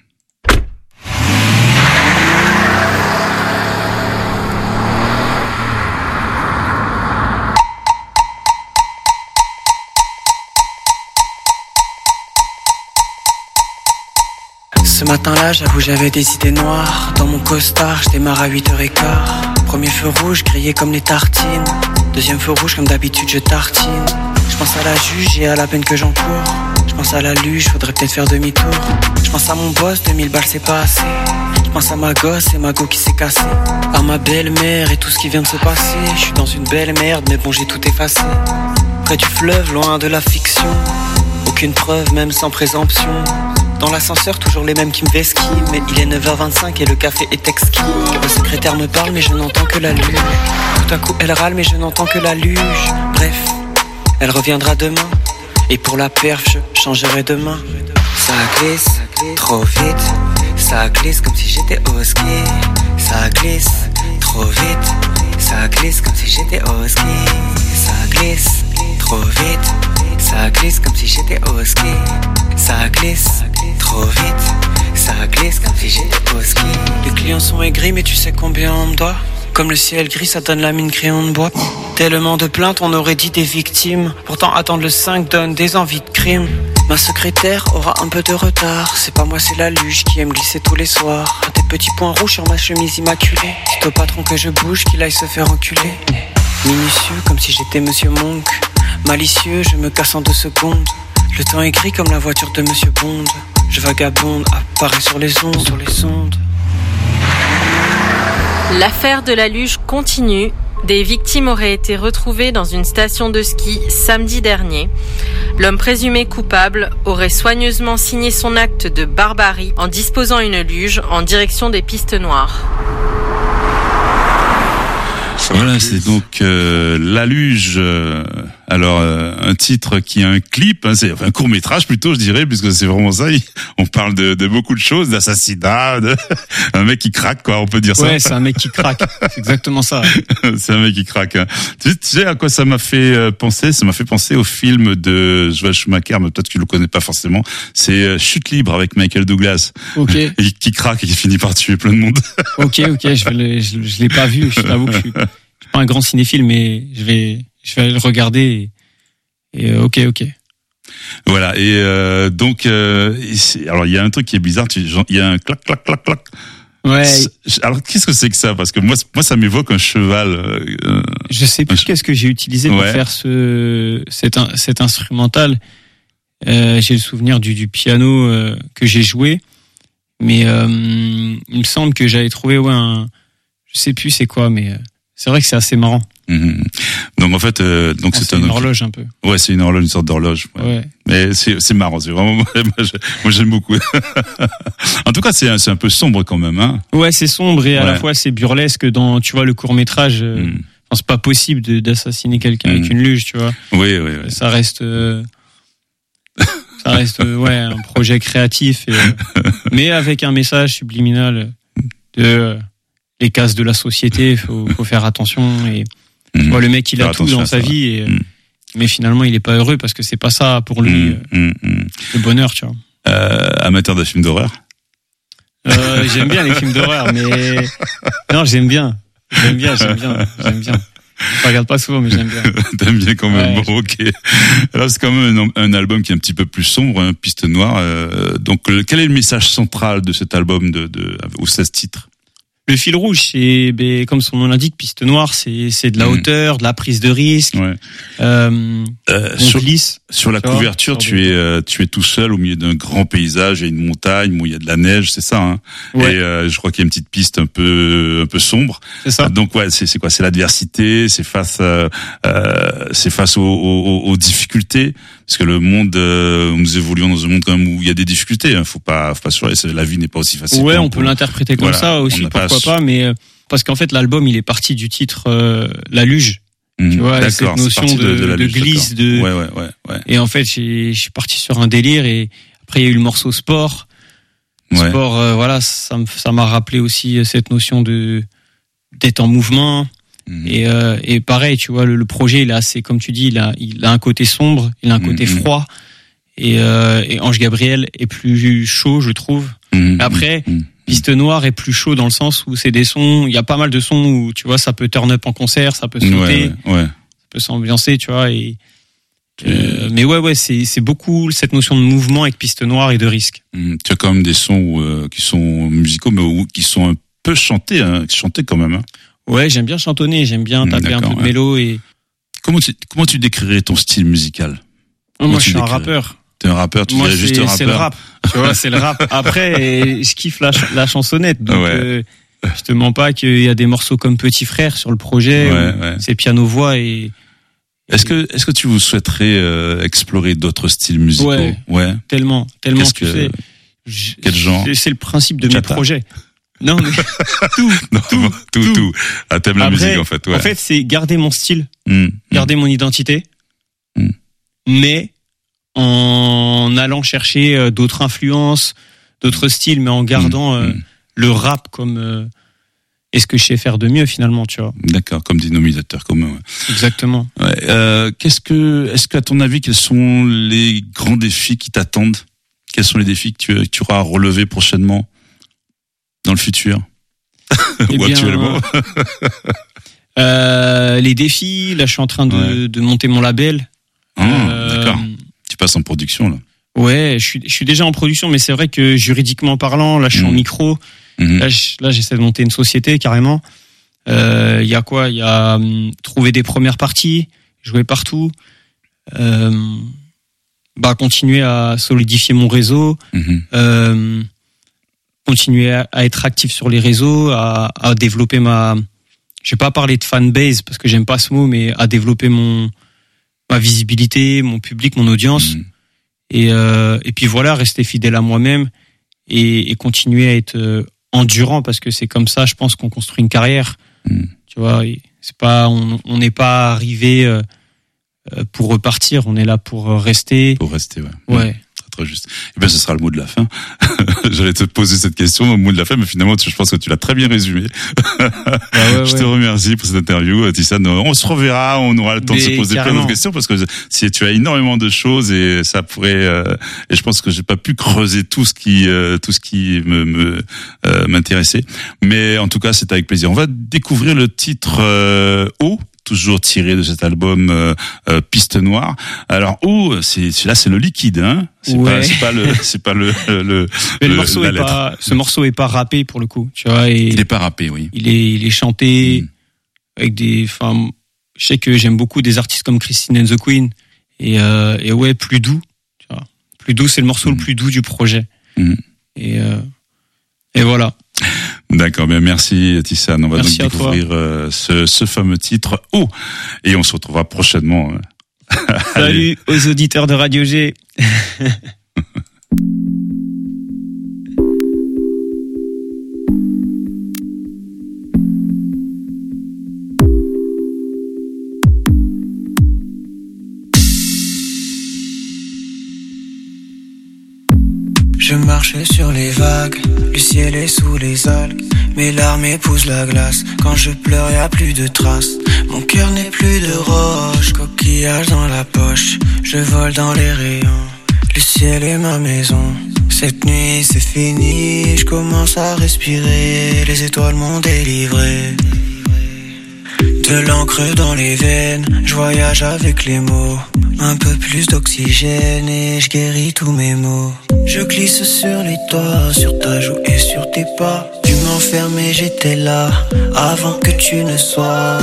Ce matin-là, j'avoue, j'avais des idées noires. Dans mon costard, je démarre à 8h15. Premier feu rouge, grillé comme les tartines. Deuxième feu rouge, comme d'habitude, je tartine. Je pense à la juge et à la peine que j'encours. Je pense à la luge, faudrait peut-être faire demi-tour. Je pense à mon boss, 2000 balles, c'est pas assez. Je pense à ma gosse et ma go qui s'est cassée. À ma belle-mère et tout ce qui vient de se passer. Je suis dans une belle merde, mais bon, j'ai tout effacé. Près du fleuve, loin de la fiction. Aucune preuve, même sans présomption. Dans l'ascenseur, toujours les mêmes qui me vesquillent. Mais il est 9h25 et le café est exquis. Le secrétaire me parle mais je n'entends que la luge. Tout d'un coup elle râle mais je n'entends que la luge. Bref, elle reviendra demain. Et pour la perf, je changerai demain. Ça glisse trop vite. Ça glisse comme si j'étais au ski. Ça glisse trop vite. Ça glisse comme si j'étais au ski. Ça glisse trop vite. Ça glisse comme si j'étais au ski. Ça glisse trop vite. Ça glisse comme si j'étais au ski. Les clients sont aigris mais tu sais combien on me doit. Comme le ciel gris, ça donne la mine crayon de bois. Tellement de plaintes, on aurait dit des victimes. Pourtant attendre le 5 donne des envies de crime. Ma secrétaire aura un peu de retard. C'est pas moi, c'est la luge qui aime glisser tous les soirs. Des petits points rouges sur ma chemise immaculée. C'est au patron que je bouge, qu'il aille se faire enculer. Minutieux, comme si j'étais Monsieur Monk. Malicieux, je me casse en 2 secondes. Le temps est gris comme la voiture de Monsieur Bond. Je vagabonde, apparaît sur les ondes, L'affaire de la luge continue. Des victimes auraient été retrouvées dans une station de ski samedi dernier. L'homme présumé coupable aurait soigneusement signé son acte de barbarie en disposant une luge en direction des pistes noires. Voilà, c'est donc La Luge. Alors un titre qui a un clip, hein, c'est un court métrage plutôt, je dirais, puisque c'est vraiment ça. On parle de beaucoup de choses, d'assassinat, un mec qui craque, quoi. On peut dire ça. Ouais, c'est un mec qui craque. C'est exactement ça. C'est un mec qui craque. Hein. Tu sais à quoi ça m'a fait penser? Ça m'a fait penser au film de Joel Schumacher, mais peut-être que tu le connais pas forcément. C'est Chute libre avec Michael Douglas. Ok. Et qui craque et qui finit par tuer plein de monde. Ok, je l'ai pas vu. Je t'avoue que je suis pas un grand cinéphile, mais je vais le regarder. Et ok. Voilà. Et donc, alors il y a un truc qui est bizarre. Il y a un clac. Ouais. Alors qu'est-ce que c'est que ça? Parce que moi ça m'évoque un cheval. Je sais plus qu'est-ce que j'ai utilisé pour faire cet instrumental. J'ai le souvenir du piano que j'ai joué, mais il me semble que j'avais trouvé je sais plus c'est quoi, mais c'est vrai que c'est assez marrant. Mmh. Donc en fait, c'est une horloge un peu. Ouais, c'est une sorte d'horloge. Ouais. Mais c'est marrant, c'est vraiment moi j'aime beaucoup. En tout cas, c'est un peu sombre quand même, hein. Ouais, c'est sombre et à la fois c'est burlesque dans, tu vois, le court-métrage. C'est pas possible d'assassiner quelqu'un avec une luge, tu vois. Oui. Ça reste un projet créatif mais avec un message subliminal de les cases de la société, faut faire attention et tu vois, le mec il a tout dans sa vie mais finalement il est pas heureux parce que c'est pas ça pour lui le bonheur, tu vois. Amateur de films d'horreur? J'aime bien les films d'horreur, mais non, j'aime bien. Je regarde pas souvent, mais j'aime bien. T'aimes bien quand même. Ouais, bon, ok. Alors c'est quand même un album qui est un petit peu plus sombre, hein, Piste Noire. Donc quel est le message central de cet album aux 16 titres? Le fil rouge, c'est, comme son nom l'indique, Piste Noire, c'est de la hauteur, de la prise de risque. Ouais. Sur la couverture, tu es tout seul au milieu d'un grand paysage, il y a une montagne où il y a de la neige, c'est ça, hein. Ouais. Et je crois qu'il y a une petite piste un peu sombre. C'est ça. Donc ouais, c'est quoi? C'est l'adversité, c'est face aux difficultés, parce que le monde, nous évoluons dans un monde quand même où il y a des difficultés. Hein. Faut pas se leurrer, la vie n'est pas aussi facile. Ouais, on peut l'interpréter comme ça aussi, pourquoi pas, mais parce qu'en fait l'album il est parti du titre La Luge. Tu vois, cette notion de glisse, Ouais. Et en fait, je suis parti sur un délire et après il y a eu le morceau Sport. Ouais. Sport, ça m'a rappelé aussi cette notion d'être en mouvement. Et pareil, tu vois, le projet, il est assez, comme tu dis, il a un côté sombre, il a un côté froid. Et Ange Gabriel est plus chaud, je trouve. Après, Piste Noire est plus chaud dans le sens où c'est des sons, il y a pas mal de sons où, tu vois, ça peut turn up en concert, ça peut sauter, ça peut s'ambiancer, tu vois, mais c'est beaucoup cette notion de mouvement avec Piste Noire et de risque. Tu as quand même des sons qui sont musicaux, mais qui sont un peu chantés quand même, hein. Ouais, j'aime bien chantonner, j'aime bien taper un peu de mélo et... Comment tu décrirais ton style musical? Moi, je suis un rappeur. T'es un rappeur, tu dirais juste un rappeur. C'est le rap. Tu vois, c'est le rap. Après, je kiffe la chansonnette. Donc, je te mens pas qu'il y a des morceaux comme Petit Frère sur le projet. C'est piano-voix et... Est-ce que tu vous souhaiterais explorer d'autres styles musicaux? Ouais. Tellement. Tu sais, Quel genre? C'est le principe de mes Chata. projets. Non, mais tout. Ah, t'aimes la Après, musique, en fait, ouais. En fait, c'est garder mon style, Mmh. garder mon identité, Mm. mais en allant chercher d'autres influences, d'autres styles, mais en gardant le rap comme et ce que je sais faire de mieux finalement, tu vois. D'accord, comme dénominateur commun. Ouais. Exactement. Ouais, est-ce que à ton avis, quels sont les grands défis qui t'attendent? Quels sont les défis que tu auras à relever prochainement dans le futur ou actuellement? Les défis, là je suis en train de monter mon label. D'accord. Tu passes en production là. Ouais, je suis déjà en production, mais c'est vrai que juridiquement parlant, là je suis en micro. Là j'essaie de monter une société carrément. Il y a quoi? Il y a trouver des premières parties, jouer partout, continuer à solidifier mon réseau, continuer à être actif sur les réseaux, à développer je vais pas parler de fanbase parce que j'aime pas ce mot, mais à développer ma visibilité, mon public, mon audience, et puis voilà, rester fidèle à moi-même et continuer à être endurant parce que c'est comme ça, je pense, qu'on construit une carrière. Tu vois, c'est pas, on n'est pas arrivé pour repartir, on est là pour rester. Pour rester, ouais. Ouais. Très juste. Et bien, ce sera le mot de la fin. J'allais te poser cette question au mot de la fin, mais finalement, je pense que tu l'as très bien résumé. Je te remercie pour cette interview, Tissane. On se reverra, on aura le temps de se poser plein d'autres questions parce que si tu as énormément de choses et ça pourrait, et je pense que j'ai pas pu creuser tout ce qui m'intéressait. Mais en tout cas, c'est avec plaisir. On va découvrir le titre Eau, toujours tiré de cet album Piste Noire. Alors celui-là c'est le liquide, hein. C'est pas le mais le morceau est pas, ce morceau est pas rappé pour le coup, tu vois. Et il est pas rappé, oui. Il est chanté avec je sais que j'aime beaucoup des artistes comme Christine and the Queen et ouais, plus doux, tu vois. Plus doux, c'est le morceau le plus doux du projet. Et voilà. D'accord, bien merci Tissane. On va merci donc découvrir ce fameux titre Eau et on se retrouvera prochainement. Salut aux auditeurs de Radio G. Je marchais sur les vagues, le ciel est sous les algues. Mes larmes épousent la glace, quand je pleure y'a plus de traces. Mon cœur n'est plus de roche, coquillage dans la poche. Je vole dans les rayons, le ciel est ma maison. Cette nuit c'est fini, je commence à respirer. Les étoiles m'ont délivré. De l'encre dans les veines, je voyage avec les mots. Un peu plus d'oxygène et je guéris tous mes maux. Je glisse sur les toits, sur ta joue et sur tes pas. Tu m'enfermais, j'étais là, avant que tu ne sois.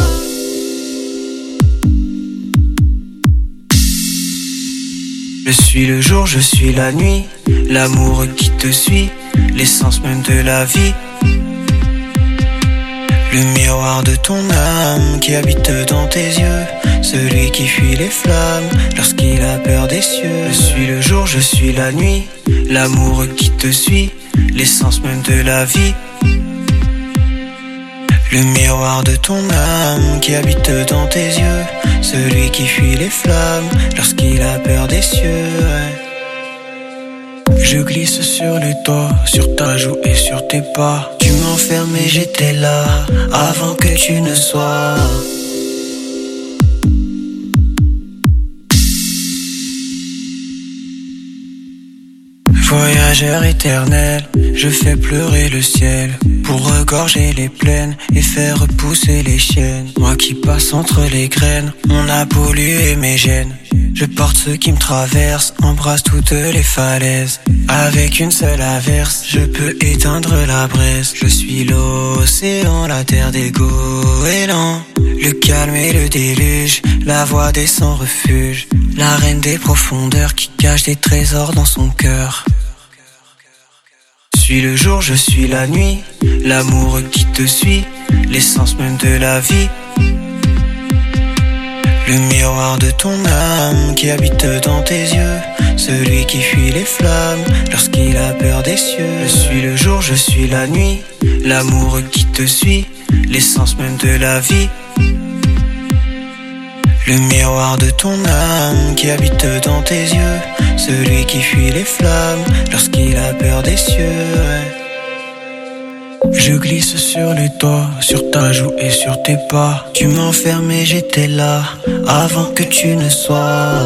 Je suis le jour, je suis la nuit, l'amour qui te suit, l'essence même de la vie. Le miroir de ton âme qui habite dans tes yeux, celui qui fuit les flammes lorsqu'il a peur des cieux. Je suis le jour, je suis la nuit, l'amour qui te suit, l'essence même de la vie. Le miroir de ton âme qui habite dans tes yeux, celui qui fuit les flammes lorsqu'il a peur des cieux. Je glisse sur les toits, sur ta joue et sur tes pas. Tu m'enfermais, j'étais là, avant que tu ne sois. Voyageur éternel, je fais pleurer le ciel pour regorger les plaines et faire repousser les chiennes. Moi qui passe entre les graines, on a pollué mes gènes. Je porte ceux qui me traversent, embrasse toutes les falaises. Avec une seule averse, je peux éteindre la braise. Je suis l'océan, la terre des goélands. Le calme et le déluge, la voix des sans refuge. La reine des profondeurs qui cache des trésors dans son cœur. Je suis le jour, je suis la nuit, l'amour qui te suit, l'essence même de la vie. Le miroir de ton âme qui habite dans tes yeux, celui qui fuit les flammes lorsqu'il a peur des cieux. Je suis le jour, je suis la nuit, l'amour qui te suit, l'essence même de la vie. Le miroir de ton âme qui habite dans tes yeux, celui qui fuit les flammes lorsqu'il a peur des cieux. Je glisse sur les doigts, sur ta joue et sur tes pas. Tu m'enfermais, j'étais là, avant que tu ne sois.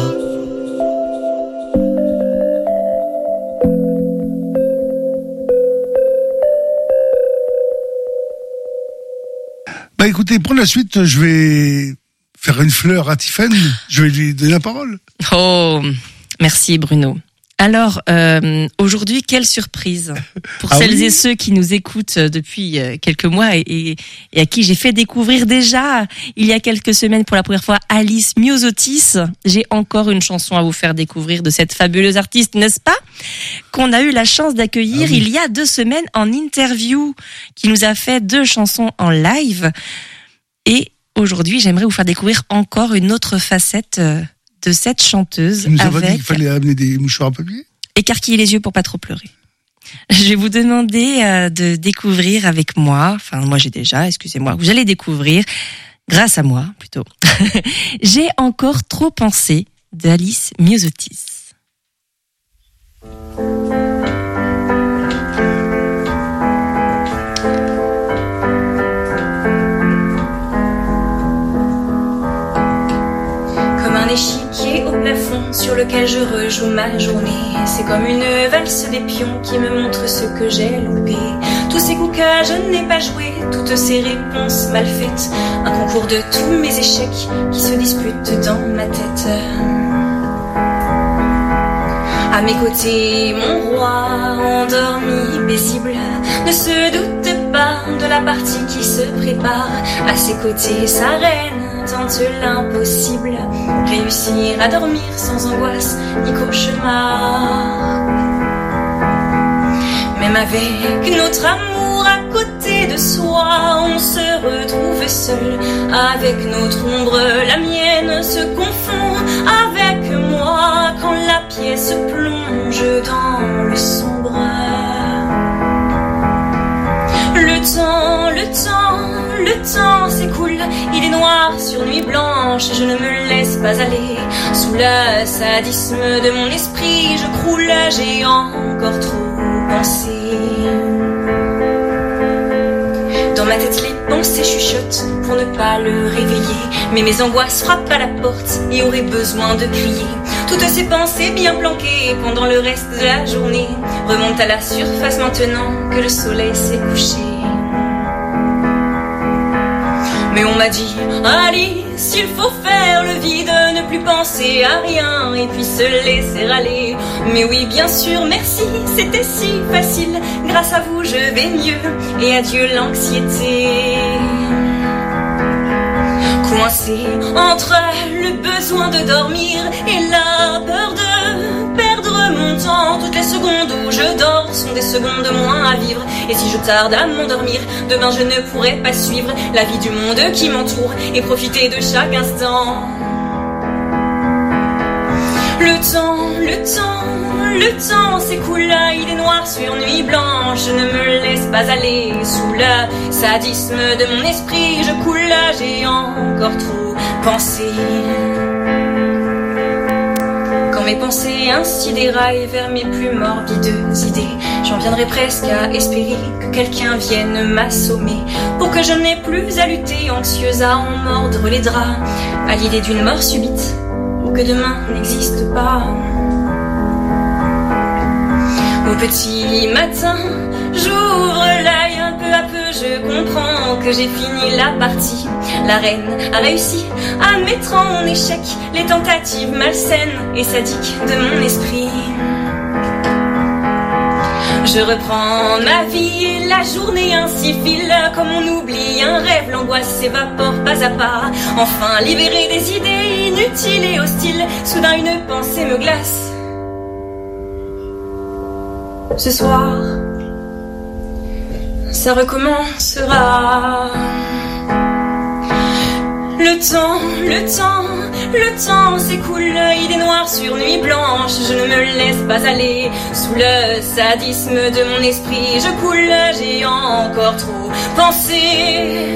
Bah écoutez, pour la suite, je vais faire une fleur à Tiffen. Je vais lui donner la parole. Oh, merci Bruno. Alors, aujourd'hui, quelle surprise pour celles et ceux qui nous écoutent depuis quelques mois et à qui j'ai fait découvrir déjà, il y a quelques semaines pour la première fois, Alice Myosotis. J'ai encore une chanson à vous faire découvrir de cette fabuleuse artiste, n'est-ce pas? Qu'on a eu la chance d'accueillir il y a 2 semaines en interview, qui nous a fait 2 chansons en live. Et aujourd'hui, j'aimerais vous faire découvrir encore une autre facette de cette chanteuse. Tu nous as pas dit qu'il fallait amener des mouchoirs à papier? Écarquiller les yeux pour pas trop pleurer. Je vais vous demander de découvrir avec moi, enfin moi j'ai déjà, excusez-moi, vous allez découvrir, grâce à moi plutôt, J'ai encore trop pensé d'Alice Myosotis. Un échiquier au plafond sur lequel je rejoue ma journée. C'est comme une valse des pions qui me montre ce que j'ai loupé. Tous ces coups que je n'ai pas joués, toutes ces réponses mal faites. Un concours de tous mes échecs qui se disputent dans ma tête. À mes côtés, mon roi endormi, paisible, ne se doute pas de la partie qui se prépare. À ses côtés, sa reine tente l'impossible, réussir à dormir sans angoisse ni cauchemar. Même avec notre amour à côté de soi, on se retrouve seul. Avec notre ombre, la mienne se confond avec moi quand la pièce plonge dans le sombre. Le temps s'écoule, il est noir sur nuit blanche, je ne me laisse pas aller. Sous le sadisme de mon esprit, je croule, j'ai encore trop pensé. Dans ma tête, les pensées chuchotent pour ne pas le réveiller. Mais mes angoisses frappent à la porte et auraient besoin de crier. Toutes ces pensées bien planquées pendant le reste de la journée remontent à la surface maintenant que le soleil s'est couché. Mais on m'a dit, Alice, il faut faire le vide, ne plus penser à rien et puis se laisser aller. Mais oui, bien sûr, merci, c'était si facile. Grâce à vous, je vais mieux et adieu l'anxiété. Coincé entre le besoin de dormir et la peur de perdre mon temps. Toutes les secondes où je dors sont des secondes moins à vivre. Et si je tarde à m'endormir, demain je ne pourrai pas suivre la vie du monde qui m'entoure et profiter de chaque instant. Le temps s'écoule, il est noir sur nuit blanche. Je ne me laisse pas aller sous le sadisme de mon esprit. Je coule, j'ai encore trop pensé. Quand mes pensées ainsi déraillent vers mes plus morbides idées, j'en viendrai presque à espérer que quelqu'un vienne m'assommer pour que je n'ai plus à lutter, anxieuse à en mordre les draps, à l'idée d'une mort subite ou que demain n'existe pas. Au petit matin, j'ouvre l'œil, un peu à peu je comprends que j'ai fini la partie. La reine a réussi à mettre en échec les tentatives malsaines et sadiques de mon esprit. Je reprends ma vie et la journée ainsi file. Comme on oublie un rêve, l'angoisse s'évapore pas à pas. Enfin libérée des idées inutiles et hostiles, soudain une pensée me glace. Ce soir, ça recommencera. Le temps le temps s'écoule, il est noir sur nuit blanche. Je ne me laisse pas aller sous le sadisme de mon esprit. Je coule, j'ai encore trop pensé.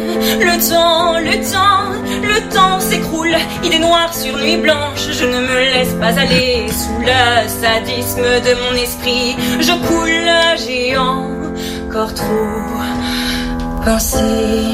Le temps s'écroule, il est noir sur nuit blanche. Je ne me laisse pas aller sous le sadisme de mon esprit. Je coule, j'ai encore trop pensé.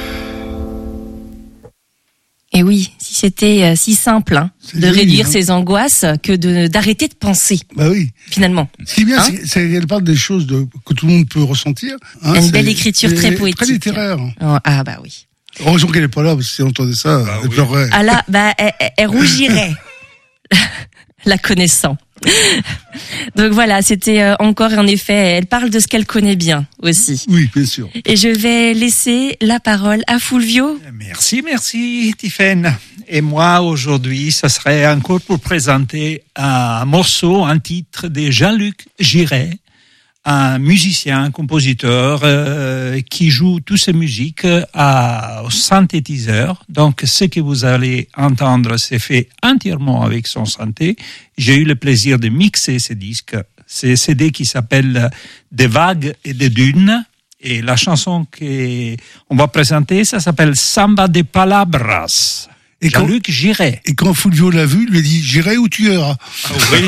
Et oui, si c'était si simple de réduire ses angoisses que d'arrêter de penser. Bah oui. Finalement. Ce qui est bien, c'est qu'elle parle des choses que tout le monde peut ressentir. Une belle écriture très poétique. Très littéraire. Oh, ah bah oui. Heureusement qu'elle est pas là, parce que si elle entendait ça, elle pleurerait. Ah là, elle rougirait. La connaissant. Donc voilà, c'était encore en effet, elle parle de ce qu'elle connaît bien aussi. Oui, bien sûr. Et je vais laisser la parole à Fulvio. Merci Tiffaine. Et moi aujourd'hui, ça serait encore pour présenter un morceau, un titre de Jean-Luc Giret, un musicien, un compositeur qui joue toutes ses musiques au synthétiseur. Donc, ce que vous allez entendre, c'est fait entièrement avec son synthé. J'ai eu le plaisir de mixer ce disque. C'est un CD qui s'appelle Des vagues et des dunes. Et la chanson qu'on va présenter, ça s'appelle Samba de Palabras. Et Jean-Luc Giret. Et quand Fulvio l'a vu, il lui a dit « J'irai où tu iras ». Oui.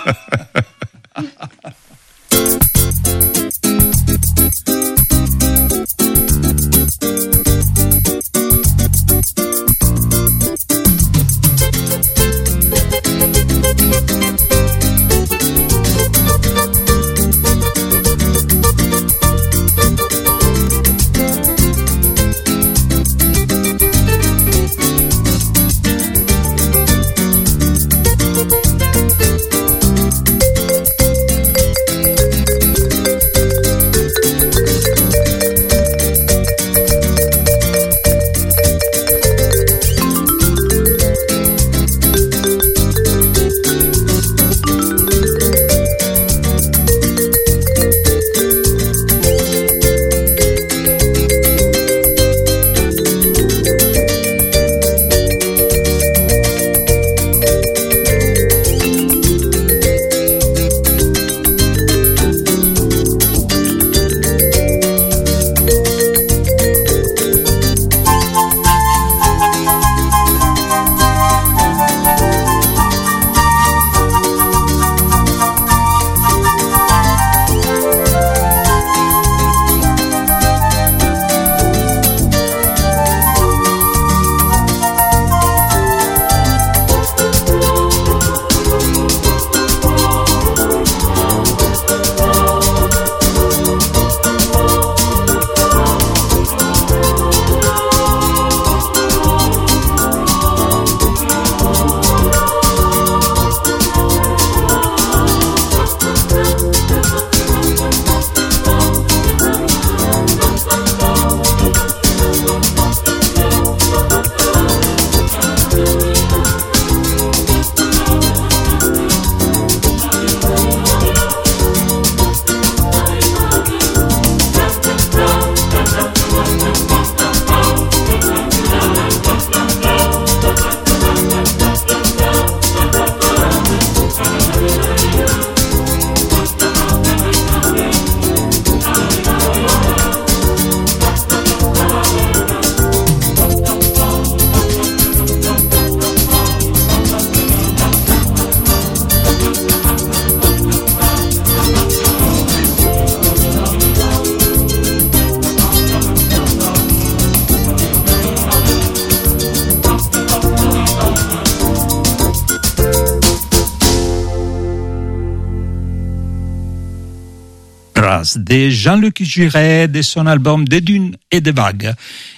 De Jean-Luc Giret, de son album Des dunes et des vagues.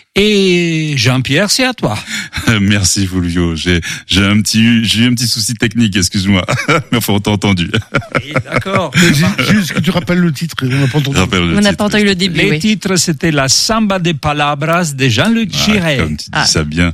Et Jean-Pierre, c'est à toi. Merci Fulvio. J'ai eu un petit souci technique, excuse-moi. Mais enfin, on t'a entendu. D'accord. Juste que tu rappelles le titre. On n'a pas entendu le début. Le titre, c'était la Samba de Palabras de Jean-Luc Giret. Comme tu dis ça bien.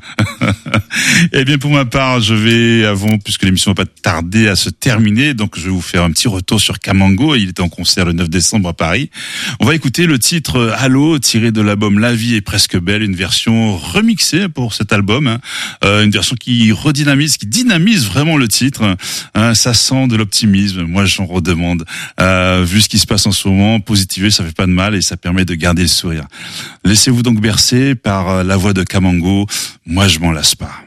Eh bien, pour ma part, puisque l'émission va pas tarder à se terminer, donc je vais vous faire un petit retour sur Kamango. Il était en concert le 9 décembre à Paris. On va écouter le titre Allô, tiré de l'album La vie est presque belle, une version remixée pour cet album, hein. Une version qui dynamise vraiment le titre. Hein. Ça sent de l'optimisme. Moi, j'en redemande. Vu ce qui se passe en ce moment, positiver, ça fait pas de mal et ça permet de garder le sourire. Laissez-vous donc bercer par la voix de Kamango. Moi, je m'en lasse pas.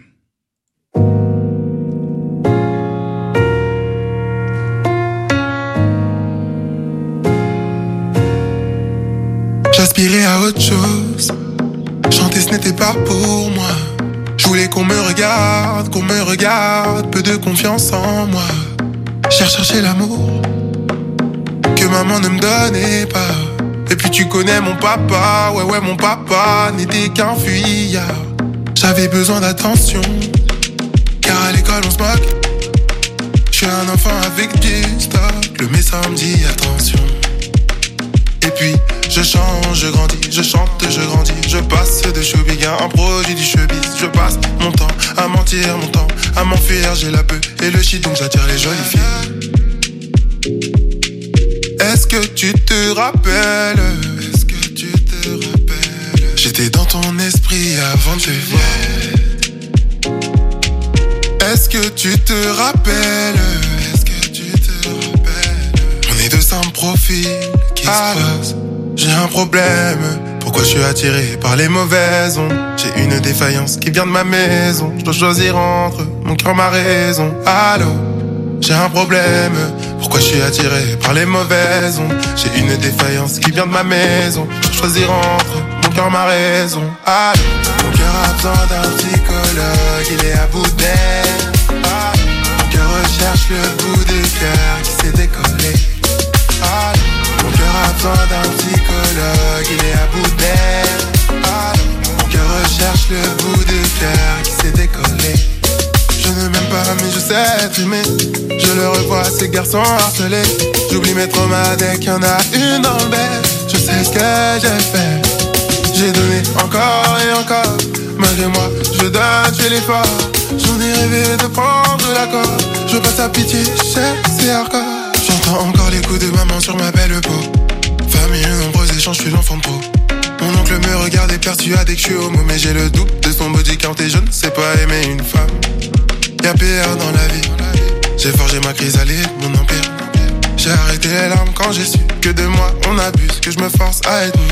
J'aspirais à autre chose. Chanter ce n'était pas pour moi. Je voulais qu'on me regarde, peu de confiance en moi. J'ai recherché l'amour que maman ne me donnait pas. Et puis tu connais mon papa, ouais mon papa n'était qu'un fuyard. J'avais besoin d'attention, car à l'école on se moque. Je suis un enfant avec du stock, le médecin me dit attention. Et puis je change, je grandis, je chante, je grandis. Je passe de showbiz à un produit du showbiz. Je passe mon temps à mentir, mon temps à m'enfuir. J'ai la peur et le shit, donc j'attire les jolies filles. Est-ce que tu te rappelles? Est-ce que tu te rappelles? J'étais dans ton esprit avant de te voir. Est-ce que tu te rappelles? Est-ce que tu te rappelles? On est deux simples profils qui se passent. J'ai un problème, pourquoi je suis attiré par les mauvaises ondes? J'ai une défaillance qui vient de ma maison. Je dois choisir entre mon cœur, ma raison. Allô, j'ai un problème, pourquoi je suis attiré par les mauvaises ondes? J'ai une défaillance qui vient de ma maison. Je dois choisir entre mon cœur, ma raison. Allô, mon cœur a besoin d'un psychologue, il est à bout d'air. Mon cœur recherche le bout du cœur qui s'est décollé. Allô, mon cœur a besoin d'un psychologue, il est à bout d'air. Mon cœur recherche le bout du cœur qui s'est décollé. Je ne m'aime pas mais je sais t'aimer. Je le revois, ces garçons harcelés. J'oublie mes traumas dès qu'il y en a une dans le bec. Je sais ce que j'ai fait. J'ai donné encore et encore. Malgré moi, je donne, je fais l'effort. J'en ai rêvé de prendre la corde. Je passe à pitié, je sais, c'est hardcore. J'entends encore les coups de maman sur ma belle peau. Famille, nombreux échanges, je suis l'enfant de peau. Mon oncle me regarde et persuadé que je suis homo. Mais j'ai le doute de son body count et je ne sais pas aimer une femme. Y'a pire dans la vie. J'ai forgé ma chrysalide, mon empire. J'ai arrêté les larmes quand j'ai su que de moi on abuse, que je me force à être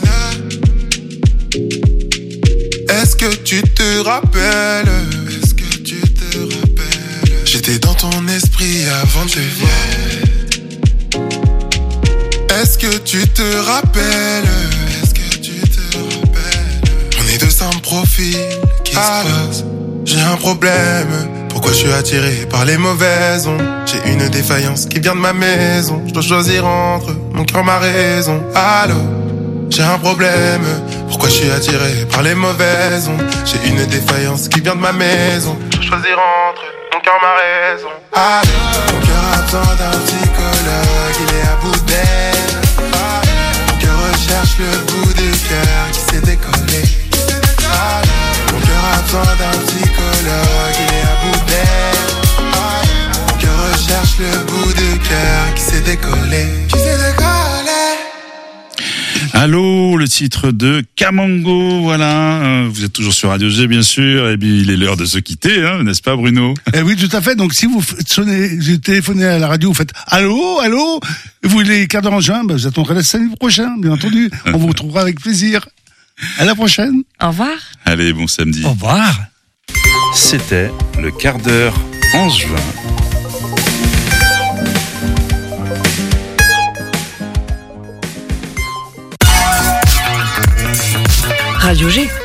Est-ce que tu te rappelles? Est-ce que tu te rappelles? J'étais dans ton esprit avant de te voir. Est-ce que tu te rappelles? Est-ce que tu te rappelles? On est deux simples profils qui se passent. J'ai un problème, pourquoi je suis attiré par les mauvaises ondes? J'ai une défaillance qui vient de ma maison. Je dois choisir entre mon cœur, ma raison. Allô, j'ai un problème, pourquoi je suis attiré par les mauvaises ondes? J'ai une défaillance qui vient de ma maison. Je dois choisir entre mon cœur, ma raison. Allô, mon cœur a besoin d'un psychologue, il est à bout d'air. Mon cœur recherche le bout du cœur qui s'est décollé. Allô, mon cœur a besoin d'un psychologue, il est à bout d'air. Mon cœur recherche le bout du cœur qui s'est décollé. Qui s'est décollé. Allô, le titre de Kamango, voilà. Vous êtes toujours sur Radio G, bien sûr. Et bien, il est l'heure de se quitter, hein, n'est-ce pas, Bruno? Eh oui, tout à fait. Donc, si vous téléphonez à la radio, vous faites allô, allô, vous voulez quart d'heure en juin, vous attendrez la samedi prochain, bien entendu. On vous retrouvera avec plaisir. À la prochaine. Au revoir. Allez, bon samedi. Au revoir. C'était le quart d'heure angevin. Radio G.